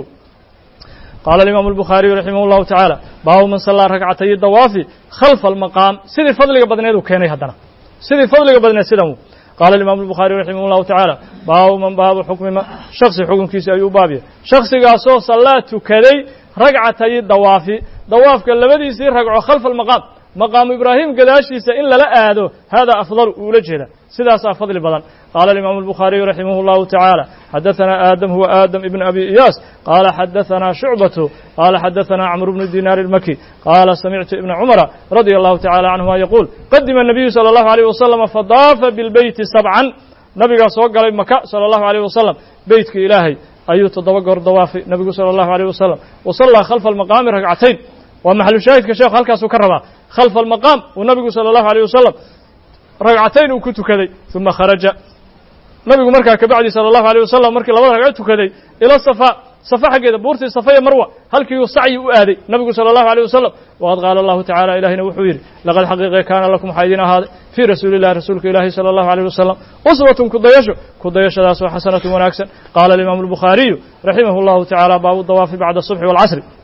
قال الإمام البخاري رحمه الله تعالى باب من صلى ركعتي الدواف خلف المقام سيدي فضلك بدنيدو كيني هدنا سيدي فضلك بدنيد سيدمو قال الإمام البخاري رحمه الله تعالى باب من باب حكم ما شخص حكم كيس أيو بابي شخص قاسو صلاة كذي ركعتي الدواف دواafka labadiisii ragco khalfa almaqaam maqaamu ibraahim gadaashiisa in lala aado hada afdal ula jeeda sidaasaa fadli badan qaala alimaamu albukhaariyu raximah allahu tacaala xadaثana aadam huwa aadam ibn abi iyaas qaala xadaثana shucbatu qaala xadaثana camr bnu dinaar اlmaki qaala samictu ibna cumara radia allahu tacala canhuma yaquul qadima الnabiyu salى allahu alayh wasalam fadaafa bilbeyti sabcan nabigaa soo galay maka salى allahu alayh wasalam beytka ilaahay ayuu toddoba goor dawaafay nabigu salى allahu alayh wasalam wasallaa khalfa almaqaami ragcatayn waa maxalu shaahidka sheekhu halkaasuu ka rabaa khalfa almaqaam uu nabigu salى allahu alayh wasalam ragcatayn uu ku tukaday uma kharaja nabigu markaa kabacdi salى allahu alayh wasalam markii labada ragco tukaday ila safa safa xaggeeda buurtii safaya marwa halkii uu sacyi u aaday nabigu salى allahu alayh wasalam waqad qaala allahu tacala ilahina wuxuu yidhi laqad xaqiiqe kaana lakum waxaa idiin ahaaday fii rasuuli illahi rasuulka ilaahi salى allahu alayh wasalam uswatun kudayasho kudayashadaasoo xasanatun wanaagsan qaala alimaamu albukhaariyu raximah allahu tacala baabu dawaafi bacda asubxi waalcasri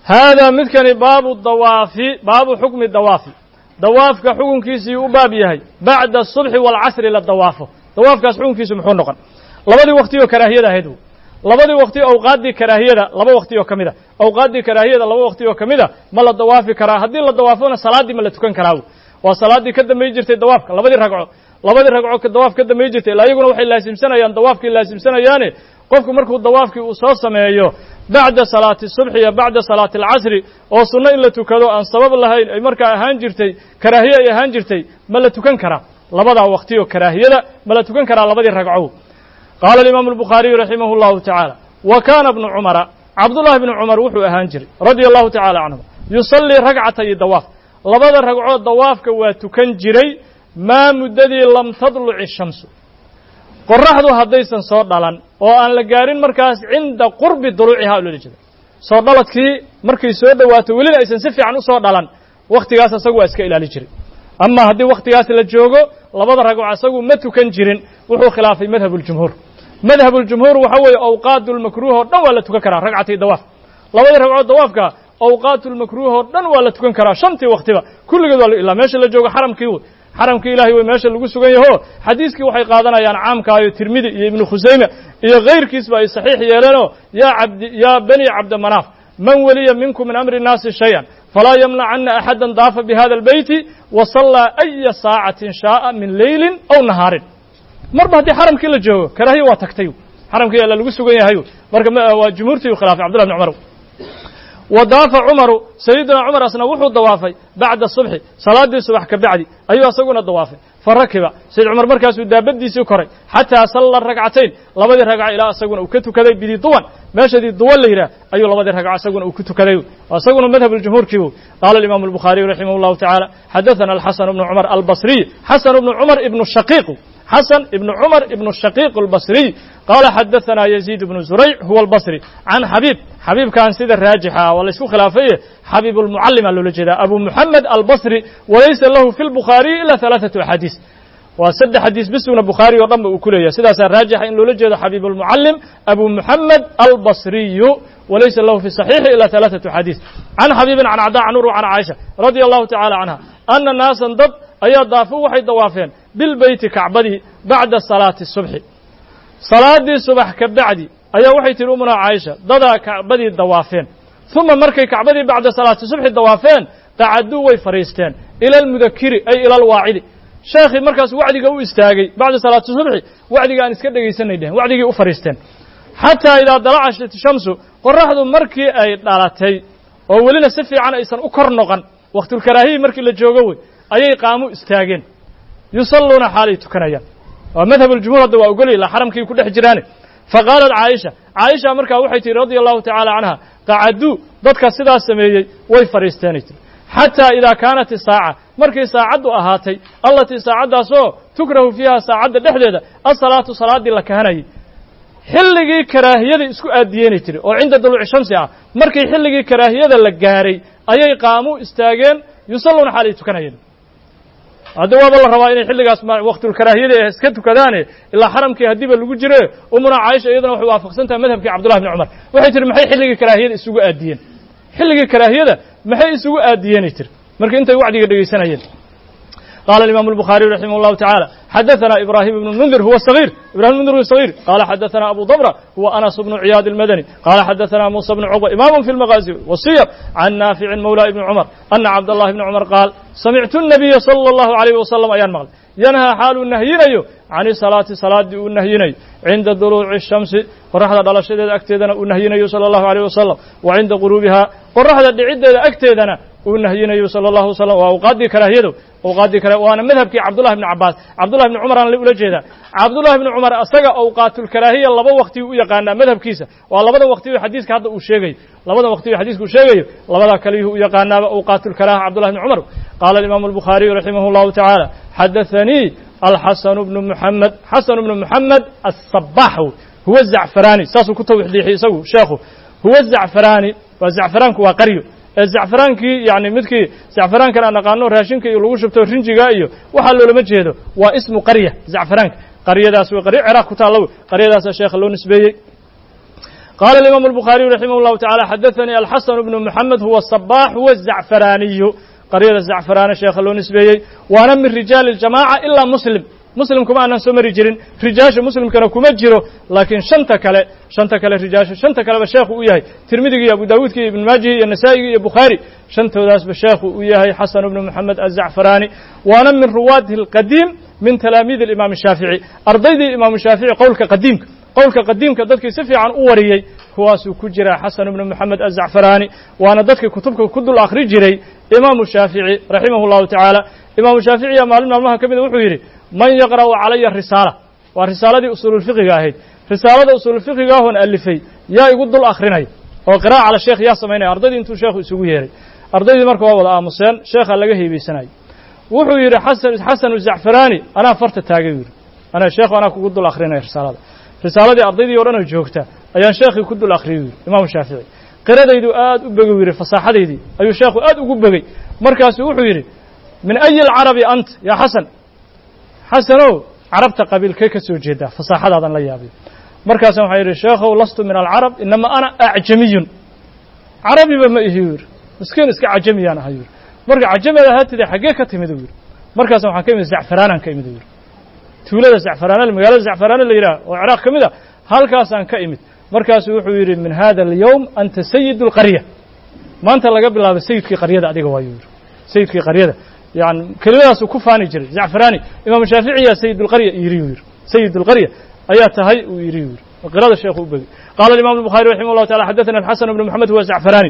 هذا midkani baabu dawaafi baabu xukmi dawaafi dawaafka xukunkiisii u baab yahay bacda الصubxi wاlcasri la dawaafo dawaafkaas xukunkiisu muxuu noqon labadii waqti oo karaahiyada ahayd labadii waqti awqaaddii karaahiyada laba waqti oo ka mid a awqaaddii karaahiyada laba waqti oo ka mid a ma la dawaafi karaa haddii la dawaafona salaaddii ma la tukan karaa waa salaaddii ka dambayn jirtay dawaafka labadii ragco labadii ragco ka dawaaf ka dambayn jirtay ilaa iyaguna waxay laasimsanayaan dawaafkii laasimsanayaane qofku markuu dawaafkii uu soo sameeyo bacda salaati subxi iyo bacda salaati alcasri oo sunno in la tukado aan sabab lahayn ay markaa ahaan jirtay karaahiye ay ahaan jirtay ma la tukan karaa labadaa waqti oo karaahiyada ma la tukan karaa labadii ragco qaala alimaamu albukhaariyu raximah allahu tacaala wa kaana bnu cumara cabdullahi bnu cumar wuxuu ahaan jiray radia allahu tacala canhum yusallii ragcatay dawaaf labada ragcoo dawaafka waa tukan jiray maa muddadii lam tadluci shamsu qoraxdu haddaysan soo dhalan oo aan la gaarin markaas cinda qurbi duluucihaa loola jeeda soo dhaladkii markay soo dhowaato welina aysan si fiican u soo dhalan wakhtigaas asagu waa iska ilaali jiray ama haddii wakhtigaas la joogo labada ragco asagu ma tukan jirin wuxuu khilaafay madhabuljumhuur madhabuljumhuur waxa weeye awqaatulmakruuh oo dhan waa la tukan karaa ragcatay dawaaf labadii ragcood dawaafka awqaatulmakruuh oo dhan waa la tukan karaa shantii wakhtiba kulligeed waa ilaa meesha la joogo xaramkii wey xaramkii ilahay way meesha lagu sugan yaho xadiiskii waxay qaadanayaan caamkaayo tirmidi iyo ibnu khusayme iyo kayrkiisba ay saxiix yeeleenoo yaa cabdi yaa bani cabdimanaaf man weliya minkum min amri nnaasi shay-an falaa yamnacana axada daafa bihada albeyti wa sallaa aya saacatin shaaa min leylin aw nahaarin marba haddii xaramkii la joogo karaahiya waa tagtay xaramkii alla lagu sugan yahay marka waa jumhuurtii u khilaafay cabdullah bn cumar wadaafa cumaru sayidina cumar asna wuxuu dawaafay bacda subxi salaaddii subax ka bacdi ayuu asaguna dawaafay fa rakiba sayid cumar markaasuu daabadiisii koray xataa salla ragcatayn labadii ragca ilaa asaguna uu ka tukaday bidii duwan meeshadii duwan la yidhaah ayuu labadii ragca asaguna uu ku tukaday asaguna madhab ljumhuurkii wu qaala alimaamu albukhaariyu raximah allahu tacaala xadathana alxasan bnu cumar albasriy xasan bnu cumar ibnu shaqiiq xasan ibnu cumar ibnu shaqiiq albasriy qaala xadaثana yaziid bnu zurayc huwa albasri can xabiib xabiibkan sida raajixa waa la isku khilaafaye xabiib almucalima loola jeedaa abu muxamed albasri walaysa lahu fi lbukhaariyi ila halaaثatu axaadiis waa saddex xadiis bisugna bukhaari oo dhan ba uu ku leeyahay sidaasaa raajixa in loola jeedo xabiib almucallim abu muxamed albasriyu walaysa lahu fi saxiixi ila halaaثatu xadiis can xabiibin can acdaa can urwa can caaisha radia allahu tacala canha ana naasan dad ayaa daafo waxay dawaafeen bilbeyti kacbadii bacda salaati subxi salaaddii subax ka bacdi ayaa waxay tihi umuna caaisha dadaa kacbadii dawaafeen uma markay kacbadii bacda salaati subxi dawaafeen qacaduu way fadhiisteen ila almudakiri ay ila alwaacidi sheekhii markaas wacdiga u istaagay bacda salaati subxi wacdiga aan iska dhegaysanay dhehen wacdigii u fadhiisteen xataa idaa dalacat shamsu qoraxdu markii ay dhalatay oo welina si fiican aysan u kor noqon waqtulkaraahiyi markii la joogo wey ayay qaamu istaageen yusalluuna xaalay tukanayaan waa madhab aljumhuur hadda waa ogolya ilaa xaramkii ku dhex jiraane faqaalat caaisha caaisha markaa waxay tihi radia allahu tacaala canha qacaduu dadka sidaas sameeyey way fadhiisteenay tiri xataa idaa kaanat isaaca markay saacaddu ahaatay allatii saacaddaasoo tukrahu fiiha saacadda dhexdeeda asalaatu salaaddii la kahanayay xilligii karaahiyada isku aadiyeenay tiri oo cinda duluuci shamsi ah markii xilligii karaahiyada la gaaray ayay qaamu istaageen yusalluuna xaalay tukanayeen hadda waaba la rabaa inay xilligaas waqtulkaraahiyada ee iska tukadaane ilaa xaramkii haddiiba lagu jire umuna caaisha iyadana waxay waafaqsan tahay madhabkii cabdullahi bni cumar waxay tihi maxay xilligii karaahiyada isugu aadiyeen xilligii karaahiyada maxay isugu aadiyeenay tiri marka intay wacdiga dhegaysanayeen قال الإمام البخاري رحمه الله تعالى حدثنا إبراهيم بن المنذر هو الصغير إبراهيم المنذر هو الصغير قال حدثنا أبو ضمرة هو أنس بن عياد المدني قال حدثنا موسى بن عقبة إمام في المغازي والسير عن نافع مولى ابن عمر أن عبد الله بن عمر قال سمعت النبي صلى الله عليه وسلم أيان مغل ينهى حال النهيين عن صلاة صلاة النهيين عند طلوع الشمس ورحلة على شدة أكتدنا النهيين صلى الله عليه وسلم وعند غروبها ورحلة عدة أكتدنا النهيين صلى الله عليه وسلم وأوقاتي كراهيته أوقاتي كراهيته وأنا مذهبك عبد الله بن عباس عبد الله بن عمر أنا اللي أقول جيدا عبد الله بن عمر أصدق أوقات الكراهية لبا وقتي يقانا مذهب كيسة والله وقتي حديث هذا وشيء لبا وقتي حديث وشيء لبا كليه يقانا أوقات الكراهة عبد الله بن عمر قال الإمام البخاري رحمه الله تعالى حدثني الحسن بن محمد حسن بن محمد الصباح هو الزعفراني ساسو كتب حديث يسوي شيخه هو الزعفراني والزعفران كوا قريو الزعفرانكي يعني midkii زعفرانka aan aqaano raashinka iyo lagu shubto rinjiga iyo waxa loo lama jeedo waa ismu qarya زعفرانka qaryadaas waa qaryo Ciraaq ku taalo qaryadaas sheekh loo nisbeeyay قال الإمام البخاري رحمه الله تعالى حدثني الحسن بن محمد هو الصباح هو الزعفراني قرية الزعفران شيخ له نسبيي وأنا من رجال الجماعة إلا مسلم مسلم كما أنا سمري جرين رجاش مسلم كانوا كما جرو لكن شنتا كلا شنتا كلا رجاش شنتا كلا بشيخ وياي ترمذي أبو داود كي ابن ماجه النسائي البخاري شنتا داس بشيخ وياي حسن بن محمد الزعفراني وأنا من رواده القديم من تلاميذ الإمام الشافعي أرضي الإمام الشافعي قولك قديمك قولك قديمك ضدك سفي عن أوريي هواسو كجرا حسن بن محمد الزعفراني وأنا ضدك كتبك كد الآخر جري إمام الشافعي رحمه الله تعالى إمام الشافعي معلومنا الله كبير وحويري من يقرأ علي الرسالة والرسالة دي أصول الفقه هي رسالة أصول الفقه هون ألفي يا يقد الآخرين وقراءة على الشيخ يا سميني أرضي أنتو شيخ يسويه أرضي مركو أول آمسين شيخ لقيه بسناي وحويري حسن حسن الزعفراني أنا فرت التاجير أنا شيخ وأنا كقد الآخرين رسالة رسالة دي أرضي دي ورانا جوكتا أيان شيخ يكد الآخرين إمام الشافعي قرأ يدو آد أبقويري فصاحة دي أيو شيخ آد أبقوي مركز وحويري من أي العربي أنت يا حسن حسنو عربت قبيل كيك سوجيدا فصاحة هذا لا يابي مركز وحيري شيخ لست من العرب إنما أنا أعجمي عربي بما يهير مسكين اسك عجمي أنا هيور مركز عجمي هات دي حقيقة تمدور مركز وحكيم الزعفران كيمدور تولد الزعفران المقالة الزعفران اللي يراه وعراق كمدا هل كاسان كيمد مركز وحيري من هذا اليوم أنت سيد القرية ما أنت اللي قبل هذا سيد في قرية أديك وايور سيد في قرية يعني كلمة كفاني جري زعفراني إمام الشافعي يا سيد القرية يريور سيد القرية أيات هاي ويريور وقرأ الشيخ أبي قال الإمام البخاري رحمه الله تعالى حدثنا الحسن بن محمد هو الزعفراني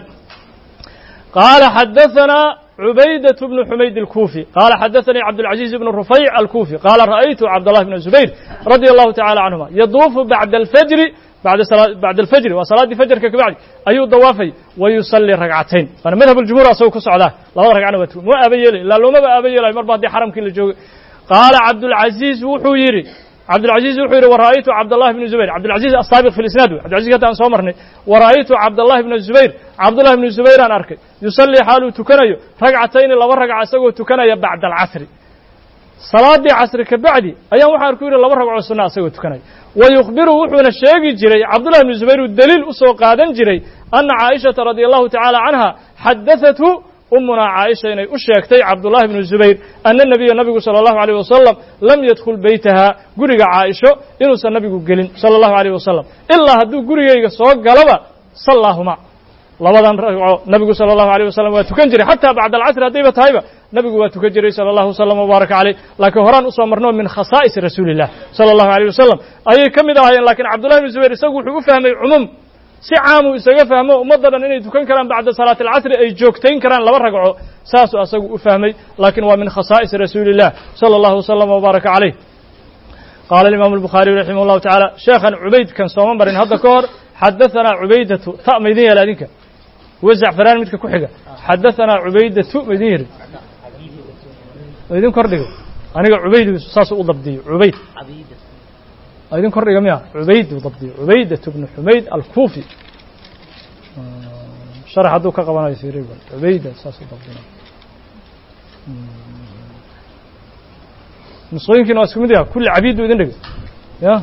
قال حدثنا عبيدة بن حميد الكوفي قال حدثني عبد العزيز بن الرفيع الكوفي قال رأيت عبد الله بن الزبير رضي الله تعالى عنهما يطوف بعد الفجر بعد صلاة بعد الفجر وصلاة الفجر كبعد أي ضوافي ويصلي ركعتين فأنا مذهب الجمهور أسوي كسعة لا ركعنا وتو ما أبي لي لا لو ما أبي لي مرة دي حرم كل جو قال عبد العزيز وحويري عبد العزيز وحويري ورأيت عبد الله بن الزبير عبد العزيز السابق في الإسناد عبد العزيز كان صومرني ورأيت عبد الله بن الزبير عبد الله بن الزبير أنا أركي يصلي حاله تكنيو ركعتين لا ركعة أسوي تكنيو بعد العصر صلاة دي عصر كبعدي أيام وحار كوري الله ركعة السنة أسوي تكنيو ويخبره وحنا الشيخ جري عبد الله بن الزبير الدليل أسوق قادن جري أن عائشة رضي الله تعالى عنها حدثته أمنا عائشة إن أشيكتي عبد الله بن الزبير أن النبي النبي صلى الله عليه وسلم لم يدخل بيتها قرق عائشة إنه النبي قلن صلى الله عليه وسلم إلا هدو قرق سوق قلبا صلى الله معه لبدان النبي صلى الله عليه وسلم وتكنجري حتى بعد العصر هديبة هايبة نبي وتكنجري صلى الله عليه وسلم وبارك عليه لكن هران أصلا مرنوع من خصائص رسول الله صلى الله عليه وسلم أي كم ده لكن عبد الله بن الزبير يسوي فهم عموم سعامو يسوي فهمه ومضرا إنه تكن كلام بعد صلاة العصر أي جوكتين كلام لبر رجعوا ساسو أسوي فهمي لكن ومن خصائص رسول الله صلى الله عليه وسلم وبارك عليه قال الإمام البخاري رحمه الله تعالى شيخا عبيد كان صومان برين هذا كور حدثنا عبيدة تأميدية لذلك والزعفران متك كحجة حدثنا عبيدة مدير أيدين كردقة أنا عبيد صاص أضبدي عبيد أيدين كردقة مياه عبيد أضبدي عبيدة بن حميد الكوفي شرح دوك قبنا يصير عبيدة صاص أضبدي مصريين كانوا أسكمدها كل عبيد ويدين رجع يا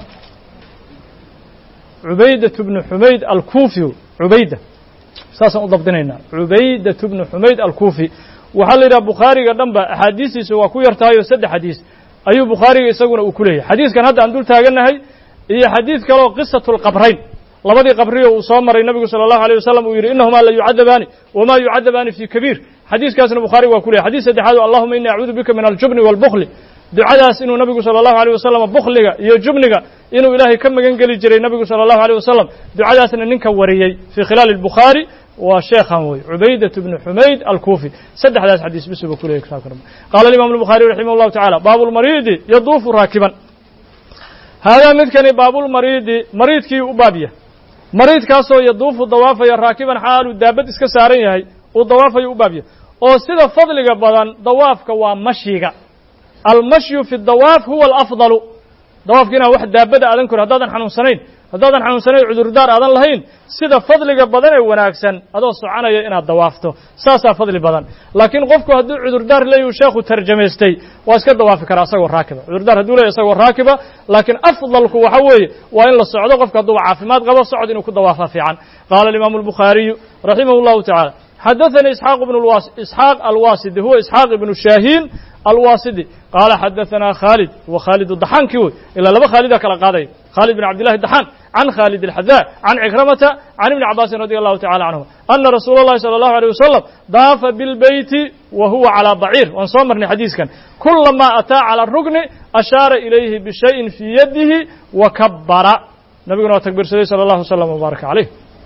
عبيدة بن حميد الكوفي عبيدة ساسا ضبطنا عبيدة بن حميد الكوفي وحل إلى بخاري قدام أحاديث سوى كوير تايو سد حديث أيو بخاري يسقون وكله حديث كان هذا عندول تاجنا هاي هي حديث كلو قصة القبرين لبدي قبريه وصامر النبي صلى الله عليه وسلم ويرى إنهما لا يعذبان وما يعذبان في كبير حديث كان البخاري وكله حديث هذا حاله اللهم إني أعوذ بك من الجبن والبخل دعاء إنه النبي صلى الله عليه وسلم بخلك يا جبنك إنه إلهي كم جنجل جري النبي صلى الله عليه وسلم دعاء إن نك وريي في خلال البخاري وشيخ عبيدة بن حميد الكوفي سد حدث حديث بس بكله يكفاكم قال الإمام البخاري رحمه الله تعالى باب المريض يضوف راكبا هذا مثل باب المريض مريض كي أبابية مريض كاسو يضوف الضواف راكبا حال ودابت إسكسارين هاي والضواف أبابية أو سيد فضل بدن ضوافك ومشيك المشي في الضواف هو الأفضل ضواف كنا واحد دابت أذنكر هذا حنون سنين haddaadan xanuunsanayn cudurdaar aadan lahayn sida fadliga badan ee wanaagsan adoo soconaya inaad dawaafto saasaa fadli badan laakiin qofku hadduu cudurdaar leeyahu sheekhu tarjamaystay waa iska dawaafi karaa isagoo raakiba cudurdaar hadduu leeyahy isagoo raakiba laakiin afdalku waxa weeye waa in la socdo qofka hadduuba caafimaad qabo socod inuu ku dawaafa fiican qaala alimaamu albukhaariyu raximah llahu tacala xadaثnي isxaaq بن الwas isxaaq alwasidi huwa isxaaq ibnu shaahin alwasidi qaala xadaثana khaalid wa khaalid daxaankii wey ilaa laba khaalida kala qaaday khaalid بn cabdillahi daxaan can khaalid الxadaa can cikramata can ibni cabaasin radi allahu tacala canhuma ana rasuula اllahi salى اllahu alيه wasalam daafa bilbeyti wa huwa calىa baciir waan soo marnay xadiiskan kulama ataa calى rukni ashaara ilayhi bishayin fii yadihi wa kabara nabiguna waa takbiirsaday salى اllahu slm wbaaraka calayh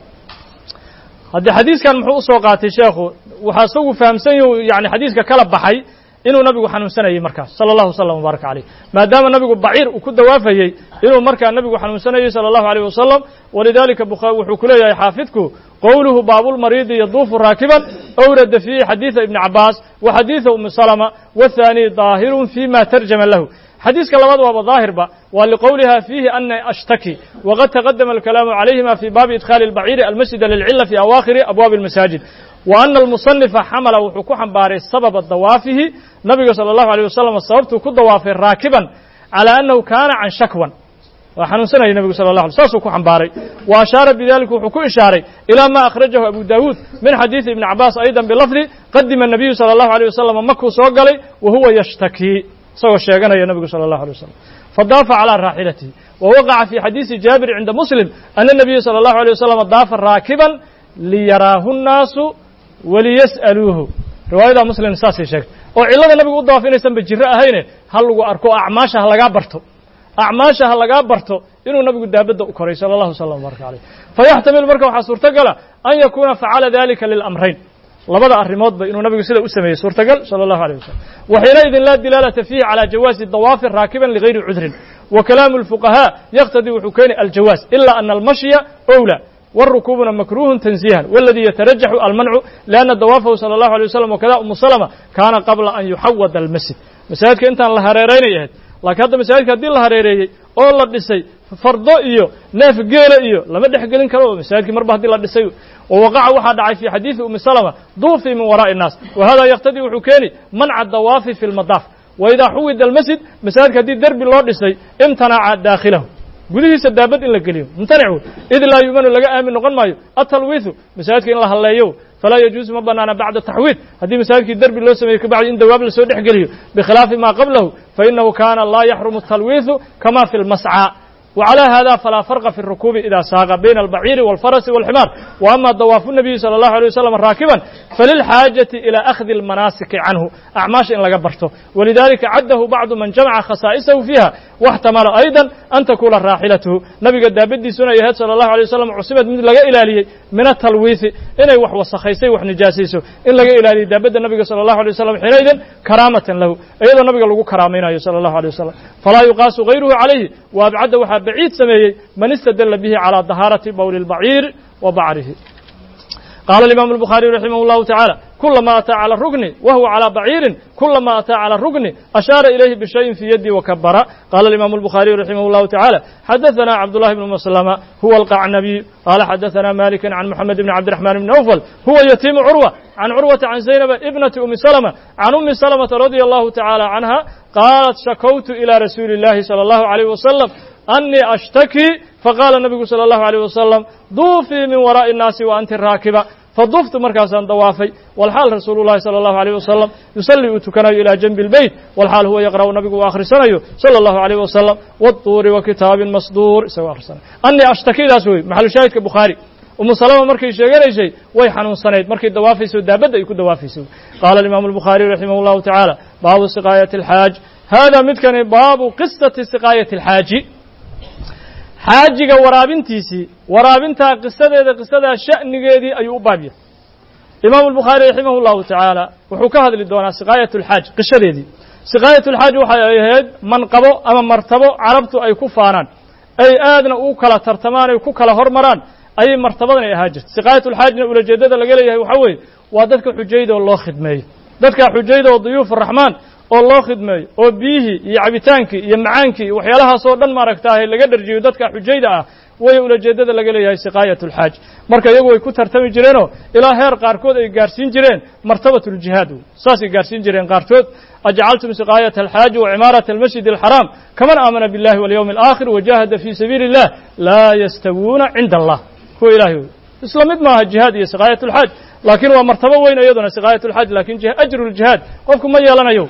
haddii xadiiskan muxuu usoo qaatay sheekhu waxaa isagu fahamsan yahu yani xadiiska kala baxay inuu nabigu xanuunsanayey markaas sala allahu wasalam wbaaraka calayh maadaama nabigu baciir uu ku dawaafayey inuu markaa nabigu xanuunsanayey sala allahu alayh wasalam walidalika bukhaari wuxuu ku leeyahay xaafidku qowluhu baabulmariidi yaduufu raakiban awrada fiihi xadiida ibni cabaas wa xadiida umi salama wathani daahirun fima tarjama lahu xadiiska labaad waaba daahirba waa liqowliha fiihi ana ashtaki waqad taqadama alkalaamu calayhima fi baabi idkhaali اlbaciiri almasjida lilcila fi awaakhiri abwaabi اlmasaajid wa ana almusanifa xamala wuxuu ku xambaaray sababa dawaafihi nabiga salى اllahu alيyh wasalam sababtuu ku dawaafay raakiban calى annahu kaana can shakwan waa xanuunsanayay nabigu sala اllah alay saasuu ku xambaaray wa ashaara bidalika wuxuu ku ishaaray ilaa ma akhrajahu abu daawuud min xadiidi ibni cabaas aydan bilafdi qadima الnabiyu salى اllahu alيyh wasalam makuu soo galay wa huwa yashtakii isagoo sheeganaya nabigu salى اllahu alيه wasalam fadaafa calىa raaxilatihi wa waqaca fi xadiisi jaabir cinda muslim ana الnabiya salى اllahu alيه wasalam daafa raakiban liyaraahu الnaasu waliyas'aluuhu riwaayada muslim saasay sheegtay oo cillada nabigu u dawaaf inaysanba jiro ahayne ha lagu arko acmaasha ha lagaa barto acmaasha ha lagaa barto inuu nabigu daabadda u koray salى اllahu slm baraka alayh fayaxtamil marka waxaa suurtagala an yakuuna facala dalika lilamrayn labada arrimoodba inuu nabigu sida u sameeyey suurtagal salى اllahu alيه wasalam waxiinaidin laa dilaalata fiihi calى jawaazi dawaafi raakiban ligayri cudrin wa kalaamu اlfuqahaa yaqtadii wuxuu keenay aljawaaz ila ana almashya owla والركوبna مكروه تنزيها والذي يترجح المنع لأن dawاaفه صلى الله عليه وسلم وkذا أم سلمة كاana قبلa أن يحوض المسجد maساجidka intaan la hareeraynay ahayd lakiin hadda maساجidka hadii la hareereeyey oo la dhisay fardo iyo neef geela iyo lama dhex gelin karo maساجidkii marba hadii la dhisay ووقعa waxaa dhacay في xadيiثi أم سلمة duufii min وراء الناas وhذا يqتدي wuxuu keeni منع الdawاafi في المضاف وإذا xuwida المسجد maساجidka hadii derbi loo dhisay امتaنaca dاkhilahu gudihiisa daabad in la geliyo mumtanic wey id laa yuumanu laga aamin noqon maayo atalwiithu masaajidka in la halleeyo falaa yajuusu ma banaana bacda taxwiid haddii masaajidkii derbi loo sameeyey kabacdi in dawaab lasoo dhex geliyo bikhilaafi maa qablahu fainahu kaana laa yaxrumu atalwiithu kama fi lmascaa وعلى هذا فلا فرق في الركوب إذا ساق بين البعير والفرس والحمار وأما ضواف النبي صلى الله عليه وسلم راكبا فللحاجة إلى أخذ المناسك عنه أعماش إن لقبرته ولذلك عده بعض من جمع خصائصه فيها واحتمل أيضا أن تكون راحلته نبي قد بدي سنة يهد صلى الله عليه وسلم عصبت من لقى إلالي من التلويث إن وح وسخيسي وح نجاسيسه إن لقى إلالي دابد النبي صلى الله عليه وسلم حينئذ كرامة له أيضا النبي قال له كرامين صلى الله عليه وسلم فلا يقاس غيره عليه وأبعد وحب بعيد سميي من استدل به على طهارة بول البعير وبعره قال الإمام البخاري رحمه الله تعالى كلما أتى على الركن وهو على بعير كلما أتى على الركن أشار إليه بشيء في يده وكبر قال الإمام البخاري رحمه الله تعالى حدثنا عبد الله بن مسلمة هو القعنبي قال حدثنا مالك عن محمد بن عبد الرحمن بن نوفل هو يتيم عروة عن عروة عن زينب ابنة أم سلمة عن أم سلمة رضي الله تعالى عنها قالت شكوت إلى رسول الله صلى الله عليه وسلم أني أشتكي فقال النبي صلى الله عليه وسلم ضوفي من وراء الناس وأنت راكبة فضفت مركزا ضوافي والحال رسول الله صلى الله عليه وسلم يصلي وتكنى إلى جنب البيت والحال هو يقرأ النبي وآخر سنة صلى الله عليه وسلم والطور وكتاب مصدور سوى آخر سنة أني أشتكي ذا سوي محل شاهد كبخاري أم سلمة مركي شيء شيء ويحنون سنة مركي دوافي سو دابد يكون دوافي سو قال الإمام البخاري رحمه الله تعالى باب سقاية الحاج هذا متكن باب قصة سقاية الحاج xaajiga waraabintiisii waraabintaa qisadeeda qisadaa sha'nigeedii ayuu u baabiyay imaamu albukhaari raximah llahu tacaala wuxuu ka hadli doonaa siqaayat alxaaj qishadeedii siqaayat alxaaj waxay ahayd manqabo ama martabo carabtu ay ku faanaan ay aadna u kala tartamaan ay ku kala hormaraan ayay martabadan ay ahaa jirta siqaayat alxaajna ulajeedada laga leeyahay waxaa weeye waa dadka xujayda oo loo khidmeeyo dadka xujayda oo duyuuf araxmaan oo loo khidmeeyo oo biyihii iyo cabitaankii iyo macaankii iyo waxyaalahaas oo dhan maaragtaahay laga dharjiyo dadka xujayda ah way ulajeedada laga leeyahay siqaayat alxaaj marka iyagu way ku tartami jireenoo ilaa heer qaarkood ay gaarsiin jireen martabat aljihaad saasay gaarsiin jireen qaarkood ajcaltum siqaayat alxaaji wa cimaarat almasjid alxaraam kaman aamana billahi walyawmi alaakhir wajahada fi sabiili illah laa yastawuuna cinda allah kuwa ilahay isla mid maaha jihaad iyo siqaayat alxaaj laakiin waa martabo weyn iyaduna siqaayat alxaaj laakiin ajru aljihaad qofku ma yeelanayo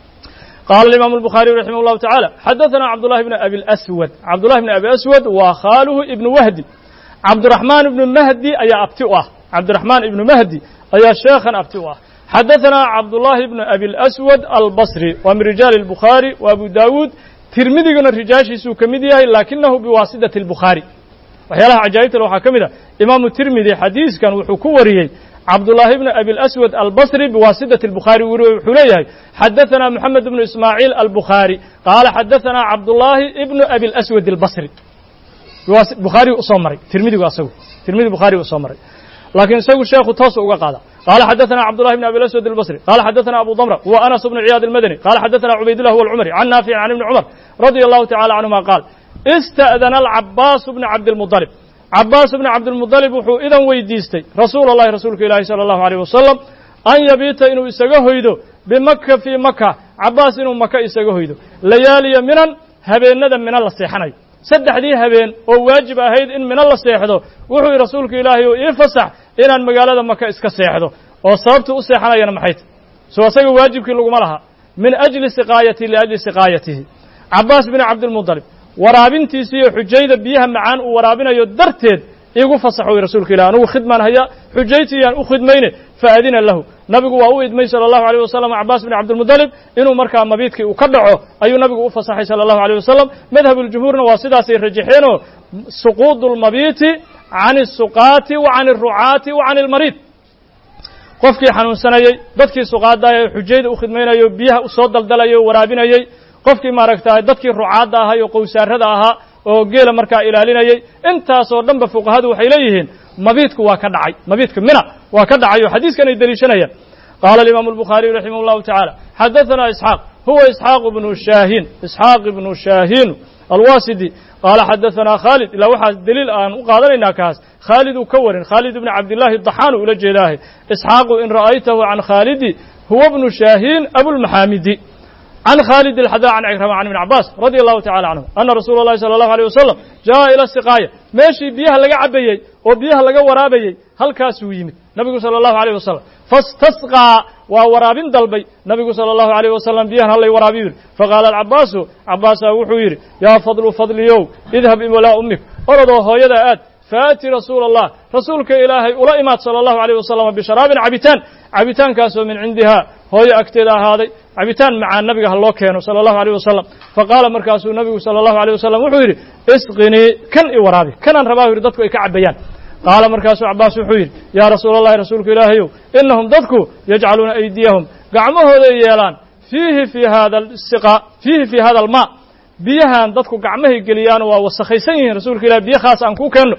قال الإمام البخاري رحمه الله تعالى حدثنا عبد الله بن أبي الأسود عبد الله بن أبي الأسود وخاله ابن وهدي عبد الرحمن بن مهدي أي أبتئه عبد الرحمن بن مهدي أي شيخا أبتئه حدثنا عبد الله بن أبي الأسود البصري ومن رجال البخاري وأبو داود ترمذي قلنا الرجاش يسوع كمديه لكنه بواسطة البخاري وحيالها عجائبة لو حكمده إمام الترمذي حديث كان وحكوريه عبد الله بن أبي الأسود البصري بواسطة البخاري وحليه حدثنا محمد بن إسماعيل البخاري قال حدثنا عبد الله بن أبي الأسود البصري بخاري أصمري ترمذي وأسوي ترمذي بخاري أصمري لكن سوى الشيخ توسع وقال قال حدثنا عبد الله بن أبي الأسود البصري قال حدثنا أبو ضمرة وأنس بن عياض المدني قال حدثنا عبيد الله والعمري عن نافع عن ابن عمر رضي الله تعالى عنهما قال استأذن العباس بن عبد المطلب عباس بن عبد المطلب وحو إذا ويديستي رسول الله رسولك إلهي صلى الله عليه وسلم أن يبيت إنه إساقهيدو بمكة في مكة عباس إنه مكة إساقهيدو ليالي منن هبين ندم من الله سيحني سدح دي هبين وواجب أهيد إن من الله سيحدو وحو رسولك إلهي يفسح إن المقالة مكة إسكا سيحدو وصابت أسيحنا ينمحيت سوى سيقو واجب كي لغمالها من أجل سقايته لأجل سقايته عباس بن عبد المطلب waraabintiisii xujayda biyaha macaan uu waraabinayo darteed igu fasaxo rasuulka ilaahay anigu khidmaan haya xujaytiyaan u khidmayne faadina lahu nabigu waa u idmay sallallahu alayhi wasallam Abbas bin Abdul Muttalib inuu markaa mabiidkii uu ka dhaco ayuu nabigu u fasaxay sallallahu alayhi wasallam madhabul jumhuurna waa sidaas ay rajaxeeno suquudul mabiiti عن السقاة وعن الرعاة وعن المريض qofkii xanuunsanayay dadkii suqaada ay xujayda u khidmaynayo biyaha u soo daldalayo waraabinayay qofkii maaragtay dadkii rucaada ahaa iyo qowsaarada ahaa oo geela markaa ilaalinayay intaas oo dhanba fuqahadu waxay leeyihiin mabiidku waa ka dhacay mabiidka mina waa ka dhacay oo xadiiskan ay daliishanayaan قال الإمام البخاري رحمه الله تعالى حدثنا إسحاق هو إسحاق بن شاهين إسحاق بن شاهين الواسدي قال حدثنا خالد إلى واحد دليل أن قال كاس خالد كور خالد بن عبد الله الضحان ولا جلاه إسحاق إن رأيته عن خالد هو ابن شاهين أبو المحامدي عن خالد الحذاء عن عكرمة عن ابن عباس رضي الله تعالى عنه أن رسول الله صلى الله عليه وسلم جاء إلى السقاية ماشي بيها لقى عبيي وبيها لقى ورابيي هل كاس ويمت نبي صلى الله عليه وسلم فاستسقى وورابين دلبي نبي صلى الله عليه وسلم بيها هل ورابير فقال العباس عباس وحوير يا فضل فضل يوم اذهب إلى أمك أرضوا هو يدأت فآتي رسول الله رسولك إلهي أولئمات صلى الله عليه وسلم بشراب عبتان عبتان كاسو من عندها هو أكتدا هذا عبتان مع النبي الله كانوا صلى الله عليه وسلم فقال مركز النبي صلى الله عليه وسلم وحوير اسقني كن ورابي كان رباه ردتك إكعبيان قال مركز عباس وحوير يا رسول الله رسولك إلهي إنهم ضدكوا يجعلون أيديهم قعمه ذيالان فيه في هذا السقاء فيه في هذا الماء بيهان ضدكوا قعمه قليان ووسخيسين رسولك إلهي بيخاص أنكو كانوا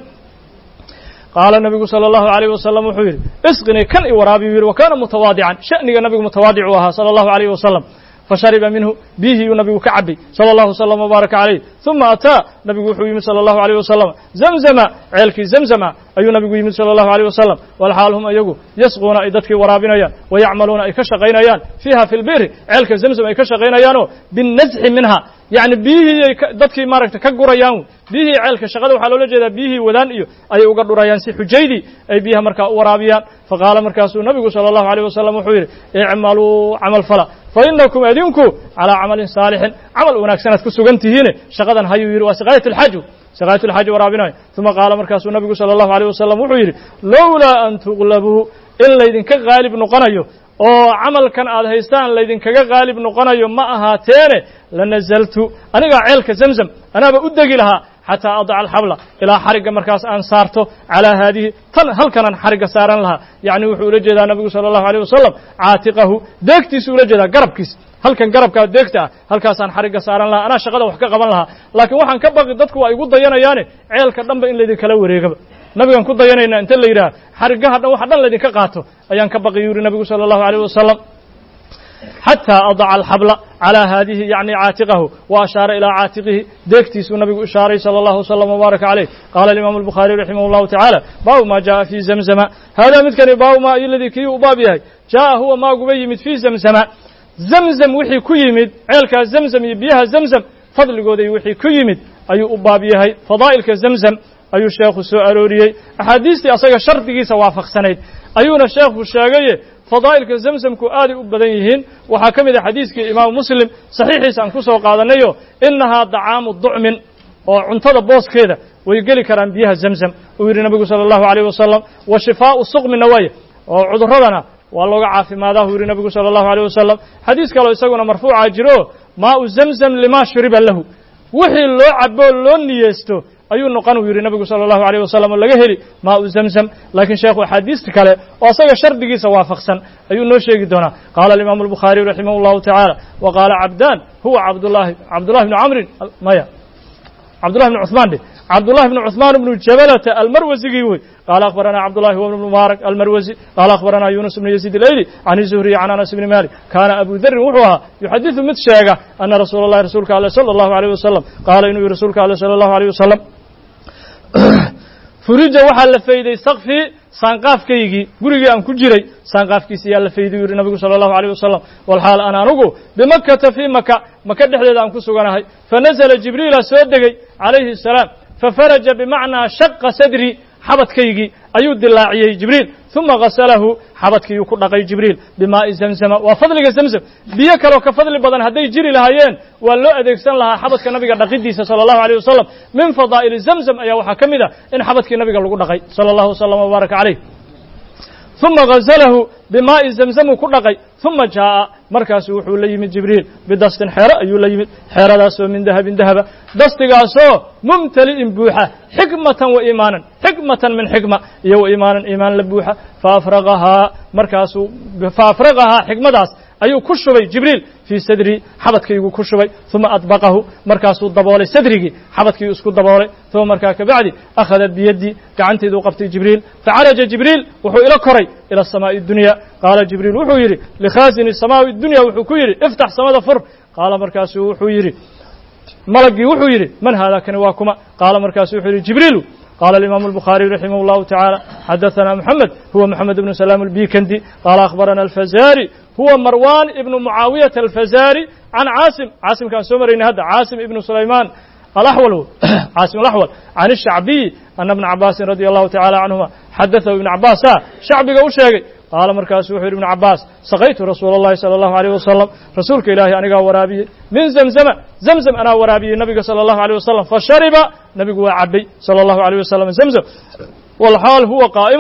قال النبي صلى الله عليه وسلم وحوير اسقني كن ورابي وكان متواضعا شأني النبي متواضع وها صلى الله عليه وسلم فشرب منه به النبي كعبي صلى الله وسلم وبارك عليه ثم أتى نبي وحوي صلى الله عليه وسلم زمزم عيلك زمزم أي نبي صلى الله عليه وسلم والحال هم أيقو يسقون أيدتك ورابنيان ويعملون أي كشغينيان فيها في البير عيلك زمزم أي كشغينيان بالنزح منها يعني به دتك ماركت كغريان به عيلك شغله waxa loo jeedaa bihi wadaan iyo ay uga dhurayaan si xujaydi ay biyaha marka u waraabiyaan faqala markaasuu nabigu sallallahu alayhi wasallam wuxuu yiri i'malu amal fala fa innakum adinku ala amalin salihin amal wanaagsan aad ku sugantihiin shaqadan hayu yiri waa saqayatul hajj saqayatul hajj waraabinay thumma qala markaasuu nabigu sallallahu alayhi wasallam wuxuu yiri lawla an tughlabu illa idinka gaalib noqonayo oo amalkan aad haystaan la idinkaga gaalib noqonayo ma ahaateene la nazaltu aniga ceelka zamzam anaba u dagi lahaa حتى أضع الحبل إلى حرق مركز أنصارته على هذه تن هل كان حرق سارا لها يعني وحول جدا النبي صلى الله عليه وسلم عاتقه دكتي سول جدا قرب كيس هل كان قرب كدكتا هل كان حرق سارا لها أنا شغله وحكى قبل لها لكن وحن كبق ضدك ويقول ضينا يعني عيل كدم بإن الذي كلو ريقب نبي كان كود ضينا إن أنت اللي يراه حرقها ده وحدا الذي كقاته أيان كبق يوري النبي صلى الله عليه وسلم حتى أضع الحبل على هذه يعني عاتقه وأشار إلى عاتقه ديكتيس النبي إشاري صلى الله وسلم وبارك عليه. قال الإمام البخاري رحمه الله تعالى باب ما جاء في زمزم هذا مثل باب ما الذي كي أبابيه جاء هو ما قبيمت في زمزم زمزم وحي كيمد عيلك زمزم يبيها زمزم فضل قودي وحي كيمد أي أبابيه فضائل كزمزم أي الشيخ السؤالوري أحاديثي أصيغ شرطي سوافق سنيد أيون الشيخ الشاقية فضائل كزمزم كو آدي أبديهين وحكم إذا حديث إمام مسلم صحيح سأنكسه وقادنيه إنها دعام الضعم وعنتظر بوس كذا ويقلي كرام بيها زمزم ويري النبي صلى الله عليه وسلم وشفاء الصغم النوايا وعذرنا والله عافي ماذا هو النبي صلى الله عليه وسلم حديث قالوا يسقون مرفوع عجرو ماء زمزم لما شرب له وحي لو عبو لو نيستو أيو نقان ويري النبي صلى الله عليه وسلم لغا هلي ماء زمزم لكن شيخ حديث كله واسغا شرطي سوافقسن أيو نو شيغي دونا. قال الإمام البخاري رحمه الله تعالى وقال عبدان هو عبد الله عبد الله بن عمرو مايا عبد الله بن عثمان دي عبد الله بن عثمان بن جبلة المروزي قال أخبرنا عبد الله بن مبارك المروزي قال أخبرنا يونس بن يزيد الأيلي عن الزهري عن أنس بن مالك كان أبو ذر وحوها يحدث متشاقة أن رسول الله رسولك عليه صلى الله عليه وسلم قال إنه رسولك عليه صلى الله عليه وسلم فرج وحل فيدي سقفي سانقاف كيغي غريغي ان كجيري سانقاف كيسي يالا فيدي يري النبي صلى الله عليه وسلم والحال انا نغو بمكه في مكه مكه دخليدا ان كسغنahay فنزل جبريل سو دغي عليه السلام ففرج بمعنى شق صدري حبدكيغي ايو دلاعيي جبريل ثم غسله حبدكيو ku dhaqay jibril bima zamzam wa fadliga zamzam biyo kale ka fadli badan haday jiri lahaayeen waa loo adeegsan lahaa xabadka nabiga dhaqidiisa sallallahu alayhi wasallam min fadaa'il zamzam ayaa waxa kamida in xabadkii nabiga lagu dhaqay sallallahu alayhi wa baraka alayhi ثم غسله بماء زمزم ku dhaqay ثم جاء markaas wuxuu la yimid jibril bidastin xeero ayuu la yimid xeeradaas oo min dahabin dahaba dastigaas oo mumtali'in buuxa xikmatan wa iimaanan xikmatan min xikma iyo wa iimaanan iimaan la buuxa faafraqaha markaas faafraqaha xikmadaas ayuu ku shubay jibril fi sadri xabadkaygu ku shubay thumma adbaqahu markaas uu daboolay sadrigi xabadkii isku daboolay thumma markaa ka bacdi akhada biyadi gacanteedu qabtay jibril fa'araja jibril wuxuu ila koray ila samaa'i dunya qaala jibril wuxuu yiri li khazini samaa'i dunya wuxuu ku yiri iftax samada fur qaala markaas wuxuu yiri malagii wuxuu yiri man hada kan waa kuma qaala markaas wuxuu yiri jibril قال الإمام البخاري رحمه الله تعالى حدثنا محمد هو محمد بن سلام البيكندي قال أخبرنا الفزاري هو مروان ابن معاوية الفزاري عن عاصم عاصم كان سمرين هذا عاصم ابن سليمان الأحول عاصم الأحول عن الشعبي أن ابن عباس رضي الله تعالى عنهما حدثه ابن عباس شعبي قوشاقي قال مركز وحير ابن عباس سقيت رسول الله صلى الله عليه وسلم رسولك إلهي أنا ورابي من زمزم زمزم أنا ورابي النبي صلى الله عليه وسلم فشرب نبي وعبي صلى الله عليه وسلم زمزم والحال هو قائم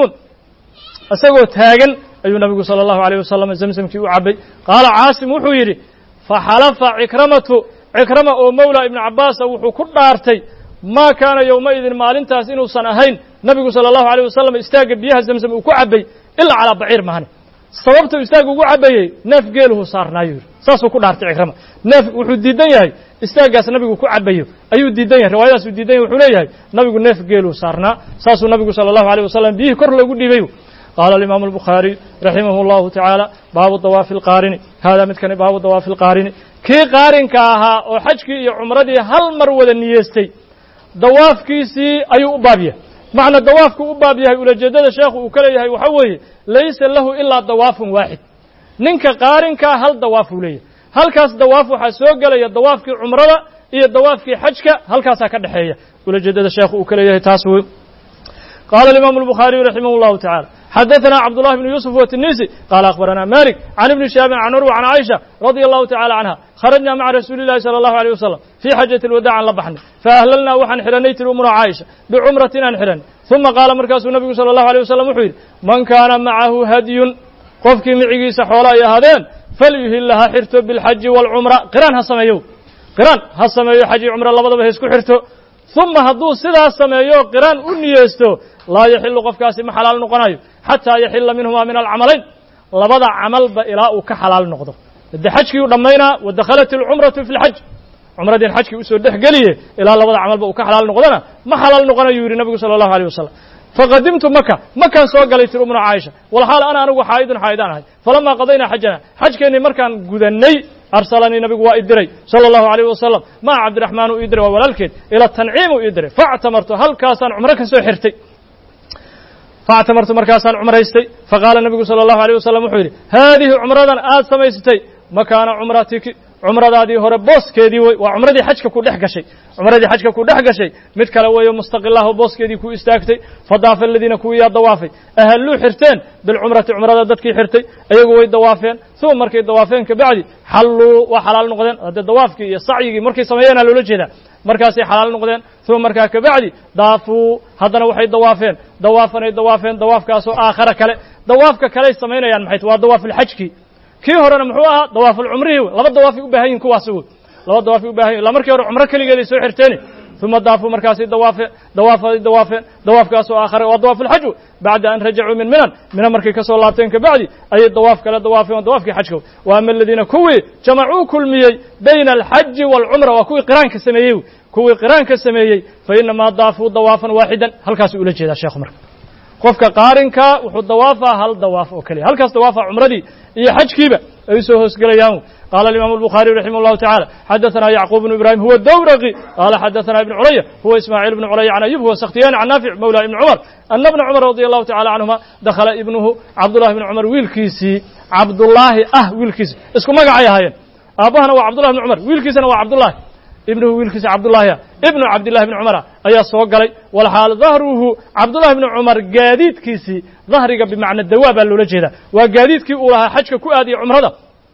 أسوى تاجن أي النبي صلى الله عليه وسلم زمزم كي وعبي قال عاصم وحيري فحلف عكرمته عكرمة أو مولى ابن عباس وحو كل دارتي ما كان يومئذ مالين تاسينو سنهين نبي صلى الله عليه وسلم استاجب بيها زمزم وكعبي إلا على بعير مهني sababta istaagu ugu cabayay neef geeluhu saarnaayo saasoo ku dhaartay cikrama neef wuxuu diidan yahay istaagaas nabigu ku cabayo ayuu diidan yahay riwaayadaas uu diidan yahay wuxuu leeyahay nabigu neef geeluhu saarnaa saasoo nabigu sallallahu alayhi wasallam bihi kor loogu dhiibay قال الإمام البخاري رحمه الله تعالى باب الطواف القارن هذا مثل باب الطواف القارن كي قارن كاها أو حجكي عمردي هل مرود النيستي طواف كيسي أي أبابيه معنى الطواف كأبابيه ولا جدد الشيخ وكليه وحوي ليس له إلا طواف واحد ننك قارن كهل طواف وليه هل كاس طواف حسوق لي الطواف كي عمرده إيه الطواف كي حجك هل كاس كدحيه ولا جدد الشيخ وكليه تاسوي قال الإمام البخاري رحمه الله تعالى حدثنا عبد الله بن يوسف والتنيسي قال أخبرنا مالك عن ابن شهاب عن عروة عن عائشة رضي الله تعالى عنها خرجنا مع رسول الله صلى الله عليه وسلم في حجة الوداع عن لبحنا فأهللنا وحن حرنيت الأمر عائشة بعمرة أنحرن ثم قال مركز النبي صلى الله عليه وسلم وحيد من كان معه هدي قفك معيس حولا يا هذين فليهلها حرته بالحج والعمرة قران هالسمايو قران هالسمايو حج عمرة الله بدأ بهسكو حرته ثم هدو سدا السمايو قران أنيستو لا يحل قفكاسي محلال نقنايو حتى يحل منهما من العملين لبضع عمل بإلاء كحلال نقضه الدي حجكي ودمينا ودخلت العمرة في الحج عمرة دين حجكي وسو دح قليه إلا لبضع عمل بأ كحلال نقضنا ما حلال نقنا يوري النبي صلى الله عليه وسلم faqadimtu maka makaan soo galay tir umna caaisha walxaal ana anigu xaa'idun xaa'idaan ahay falamaa qadaynaa xajana xajkeennii markaan gudanay arsalanii nabigu waa i diray sala allahu alayh wasalam maca cabdiraxmaan uu ii diray waa walaalkeed ila tanciim uu ii diray faactamartu halkaasaan cumro ka soo xirtay faactamartu markaasaan cumraystay faqaala nabigu sala allahu alayh wasalam wuxuu yidhi haadihi cumradan aad samaysatay makaana cumratiki cumradaadii hore booskeedii wey waa cumradii xajka ku dhex gashay cumradii xajka ku dhex gashay mid kale weeyo mustaqilah oo booskeedii ku istaagtay fadaafa aladiina kuwii yaa dawaafay ahalluu xirteen bilcumrati cumrada dadkii xirtay ayagu way dawaafeen uma markay dawaafeen kabacdi xalluu waa xalaal noqdeen haddee dawaafkii iyo sacyigii markay sameeyeenaa loola jeedaa markaasay xalaal noqdeen uma markaa kabacdi daafuu haddana waxay dawaafeen dawaafanay dawaafeen dawaafkaasoo aakhara kale dawaafka kaley samaynayaan maxay waa dawaafulxajkii kii horena muxuu ahaa dawaafulcumrihi wey laba dawaafay u baahan yihin kuwaasi wey laba dawaafay u bahan yihin ilaa markii hore cumro keligeeday soo xirteeni uma daafuu markaasay dawaafeen dawaafaday dawaafeen dawaafkaasoo aakhare waa dawaafulxaj wey bacda an rajacuu min minan mina markay ka soo laabteen kabacdi ayay dawaaf kale dawaafeen waa dawaafkii xajka wey wa ama aladiina kuwii jamacuu kulmiyey bayna alxaji waalcumra waa kuwii qiraanka sameeyey wey kuwii qiraanka sameeyey fa inamaa daafuu dawaafan waaxidan halkaasuu ula jeedaa sheekhu marka qofka qaarinka wuxuu dawaafaa hal dawaaf oo keliya halkaas dawaafaa cumradii iyo xajkiiba ay u soo hoosgelayaan qaala alimaamu الbukhariي raximah اllahu taعalى xadaثana yacquub bnu ibrahim huwa dawraqi qaala xadaثana ibn culaya huwa ismaaciil bnu culaya can ayub huwa sakhtiyani can naafic mawla ibni cumar ana bna cumar radi allahu tacala canhuma dakhala ibnuhu cabdullahi bni cumar wiilkiisii cabdullaahi ah wiilkiisi isku magacay ahaayeen aabbahana waa cabdullahi bni cumar wiilkiisana waa cabdullahi ibnuhu wiilkiisa cabdullaahiya ibnu cabdillahi bni cumara ayaa soo galay walxaal dahruhu cabdullahi bni cumar gaadiidkiisii dahriga bimacna dawaa baa loola jeedaa waa gaadiidkii uu lahaa xajka ku aadiya cumrada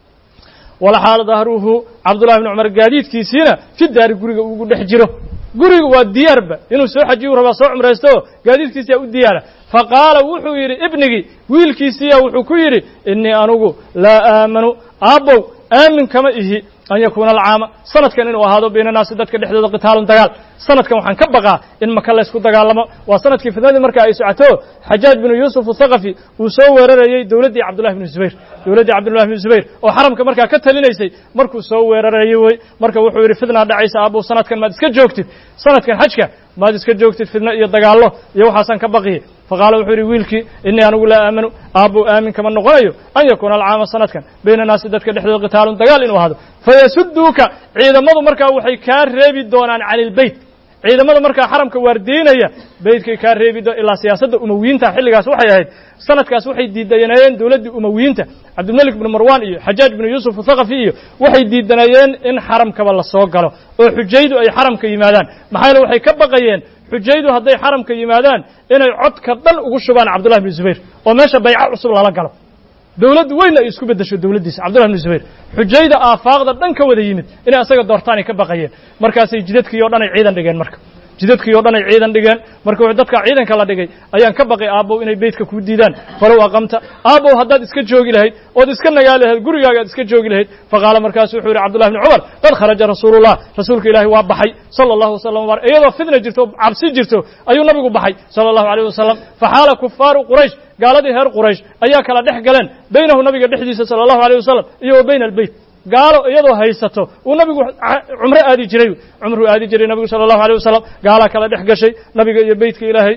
walxaal dahruhu cabdullahi bni cumar gaadiidkiisiina fi daari guriga ugu dhex jiro guriga waa diyaarba inuu soo xajiyu rabaa soo cumraysto gaadiidkiisiyaa u diyaara faqaala wuxuu yidhi ibnigii wiilkiisiiya wuxuu ku yidhi innii anugu laa aamanu aabbow aamin kama ihi an yakuuna alcaama sanadkan inuu ahaado bayna naasi dadka dhexdooda qitaalun dagaal sanadkan waxaan ka baqaa in maka la ysku dagaalamo waa sanadkii fitnadii marka ay socoto xajaaj binu yuusuf athaqafi uu soo weerarayey dowladdii cabdullahi bnu zubayr dowladdii cabdullahi bnu zubayr oo xaramka markaa ka talinaysay markuu soo weerarayey wey marka wuxuu yidhi fitnaa dhacaysa aabbow sanadkan maad iska joogtid sanadkan xajka maad iska joogtid fitno iyo dagaallo iyo waxaasaan ka baqiye faqaala wuxuu yidhi wiilkii innii anigu laa aamanu aabbow aamin kama noqonayo an yakuuna alcaama sanadkan bayna naasi dadka dhexdooda qitaalun dagaal inuu ahaado fayasuduuka ciidamadu markaa waxay kaa reebi doonaan cani ilbeyt ciidamada markaa xaramka waardiinaya beytkay kaa reebi doon ilaa siyaasadda umawiyiinta xilligaas waxay ahayd sanadkaas waxay diidanayeen dowladdii umawiyiinta cabdilmelik bnu marwan iyo xajaaj binu yuusuf athaqafi iyo waxay diidanayeen in xaramkaba la soo galo oo xujaydu ay xaramka yimaadaan maxaa yeele waxay ka baqayeen xujaydu hadday xaramka yimaadaan inay codka dhan ugu shubaan cabdullahi bnu zubayr oo meesha bayco cusub lala galo dowladdu weynna ay isku beddesho dowladdiisa cabdullahi bnu zubayr xujayda aafaaqda dhan ka wada yimid inay asaga doortaanay ka baqayeen markaasay jidadkii oo dhan ay ciidan dhigeen marka jidadkii oo dhan ay ciidan dhigeen marka wuxuu dadka ciidanka la dhigay ayaan ka baqay aabbow inay beytka kuu diidaan falow aqamta aabbow haddaad iska joogi lahayd ood iska nagaali lahayd gurigaaga ad iska joogi lahayd faqaala markaasu wuxuu yidhi cabdullahi bni cumar qad kharaja rasuulullah rasuulka ilaahi waa baxay sala allahu wasalam wbar iyadoo fitna jirto cabsi jirto ayuu nabigu baxay sala allahu alayh wasalam faxaala kufaaru quraysh gaaladii reer quraysh ayaa kala dhex galeen baynahu nabiga dhexdiisa sala allahu alayh wasalam iyo wa bayna albeyt gaalo iyadoo haysato uu nabigu cumro aadi jiray cumruu aadi jiray nabigu sala allahu alayh wasalam gaalaa kala dhex gashay nabiga iyo beytka ilaahay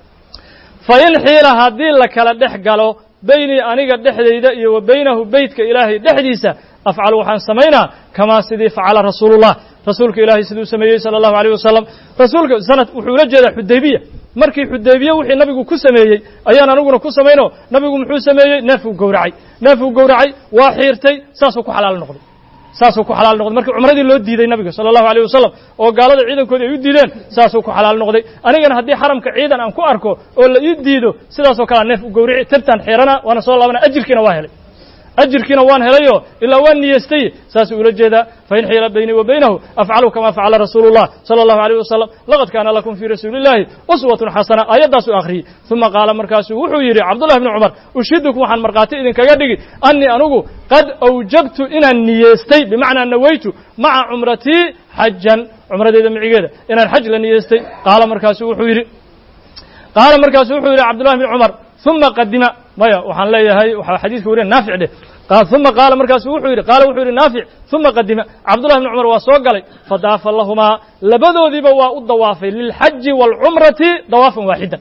fa in xiila haddii la kala dhex galo beynii aniga dhexdayda iyo wa baynahu beytka ilaahay dhexdiisa afcal waxaan samaynaa kamaa sidii facala rasuulullah rasuulka ilaahay siduu sameeyey sala allahu alayh wasalam rasuulka sanad wuxuu ula jeedaa xudaybiya markii xudaybiye wixii nabigu ku sameeyey ayaan aniguna ku samayno nabigu muxuu sameeyey neefuu gowracay neefuu gowracay waa xiirtay saasuu ku xalaal noqday saasuu ku xalaal noqday markii cumradii loo diiday nabiga sala allahu alayh wasalam oo gaalada ciidankoodii ay u diideen saasuu ku xalaal noqday anigana haddii xaramka ciidan aan ku arko oo la ii diido sidaasoo kalea neef u gowrici tabtaan xiirana waana soo laabana ajirkiina waa helay ajirkiina waan helayo ilaa waan niyeystay saasuu ula jeedaa fain xiila baynii wa baynahu afcalu kama facala rasuulu llah sala allahu alayh wasalam laqad kaana lakum fii rasuuli illahi uswatun xasana aayaddaasuu akhriyey uma qaala markaasuu wuxuu yidhi cabdullahi bni cumar ushidukum waxaan markhaati idinkaga dhigi annii anugu qad awjabtu inaan niyeestay bimacnaa nawaytu maca cumratii xajan cumradeyda micigeeda inaan xaj la niyeestay qaala markaasuu wuxuu yidhi qaala markaasuu wuxuu yidhi cabdullahi bni cumar uma qadima maya waxaan leeyahay waxaa xadiiska wariya naafic dheh uma qaala markaasu wuxuu yidhi qaala wuxuu yidhi naafic uma qadima cabdullahi bni cumar waa soo galay fadaafa lahumaa labadoodiiba waa u dawaafay lilxaji waalcumrati dawaafan waaxidan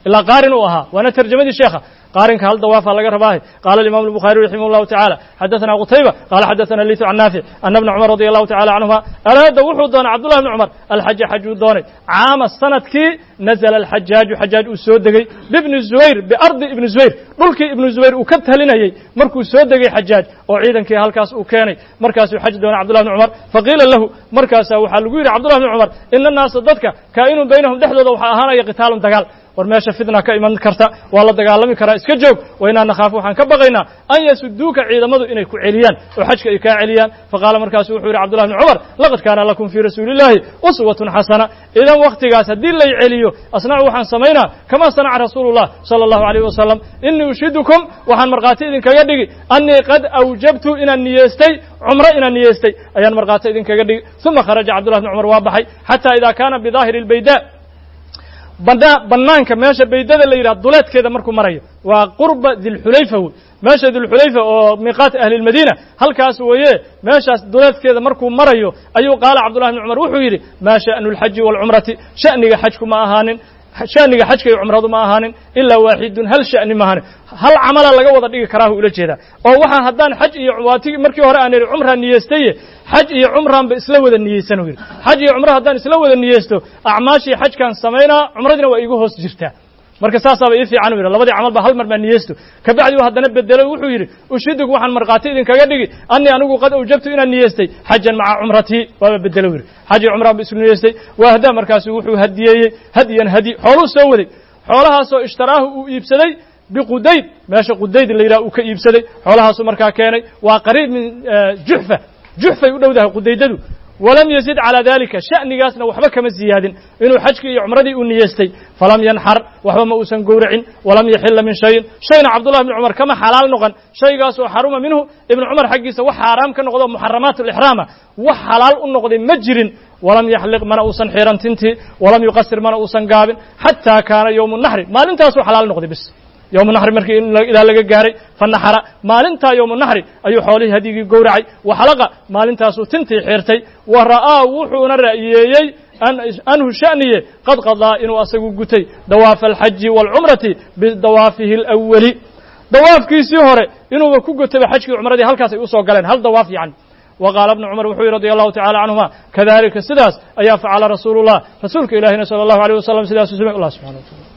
إلا قارن وها وأنا ترجمة الشيخة قارن كهل ضوافة لقى رباه قال الإمام البخاري رحمه الله تعالى حدثنا قتيبة قال حدثنا الليث عن نافع أن ابن عمر رضي الله تعالى عنهما أراد وحدان عبد الله بن عمر الحج حج دوني عام السنة كي نزل الحجاج حجاج السودقي بابن الزبير بأرض ابن الزبير ملك ابن الزبير وكبتها لنا مركو السودقي حجاج وعيدا كي هالكاس وكاني مركز حج دون عبد الله بن عمر فقيل له مركز وحلقير عبد الله بن عمر إن الناس ضدك كائن بينهم دحدود وحاهانا يقتال دقال ورماشا فدنا كإيمان كرتا والله دقالمي كرا اسك جوج وإنا نخاف وحن كبغينا أن يسدوك عيدمدو إنay ku celiyaan oo xajka ay ka celiyaan faqala markaas wuxuu yiri Abdullah ibn Umar laqad kana lakum fi rasuulillahi uswatun hasana idan waqtigaas hadii la celiyo asnaa waxaan sameeynaa kama sanaca rasuulullah sallallahu alayhi wasallam inni ushidukum waxaan marqaati idin kaga dhigi anni qad awjabtu ina niyeestay umra ina niyeestay ayaan marqaati idin kaga dhigi thumma kharaja Abdullah ibn Umar waa baxay hatta idha kana bi dhahir al bayda banaanka meesha baydada la yiraahdo duleedkeeda markuu marayo waa qurba dil xulayfa meesha dil xulayfa oo miiqaat ahli almadina halkaas weeye meeshaas duleedkeeda markuu marayo ayuu qaala Abdullah ibn Umar wuxuu yiri ma sha'nu al-hajj wal umrati sha'niga xajku ma ahaanin sha'niga xajka iyo umradu ma ahaanin illa waahidun hal sha'ni ma ahaanin hal amala laga wada dhigi karaa ula jeeda oo waxa haddaan xaj iyo waati markii hore aan umra niyeestay xaj iyo umran ba isla wada niyeysan weey xaj iyo umra haddaan isla wada niyeysto acmaashi xajkan sameeyna umradina waa igu hoos jirtaa marka saasaba ii fiican weey labadii amal ba hal mar ma niyeysto ka bacdi uu haddana bedelo wuxuu yiri ushidig waxaan marqaati idin kaga dhigi anni anigu qad awjabtu inaan niyeestay xajan maca umrati waa bedelo weey xaj iyo umra ba isla niyeestay waa hada markaas wuxuu hadiyay hadiyan hadi xoolo soo waday xoolahaas oo ishtaraahu uu iibsaday biqudayd meesha qudayd la yiraahdo uu ka iibsaday xoolahaas markaa keenay waa qariib min juhfa juhfa u dhowdahay qudaydadu ولم يزد على ذلك شأن جاسنا وحبة كما زياد إنه حج عمرتي ونيستي فلم ينحر وهو مؤسن جورع ولم يحل من شيء شيء عبد الله بن عمر كما حلال نقن شيء جاس وحرم منه ابن عمر حق سوى حرام كان نقضى محرمات الإحرام وحلال النقض مجر ولم يحلق من أوسن حيران تنتي ولم يقصر من أوسن قابل حتى كان يوم النحر ما لنتاسو حلال نقضي بس يوم النحر مركي إذا لقى جاري فالنحر ما لنتا يوم النحر أي حوله هدي جورعي وحلقة ما لنتاسو تنتي حيرتي ورآه وحون الرأيي أن أنه شأنيه قد قضى إنه أسقو قتي دواف الحج والعمرة بدوافه الأولي دواف كيسي هوري إنه وكو قتي بحج وعمرتي هل كاسي أسوق قالين هل دواف يعني وقال ابن عمر وحوي رضي الله تعالى عنهما كذلك السداس أي فعل رسول الله رسولك إلهنا صلى الله عليه وسلم سداس سمع الله سبحانه وتعالى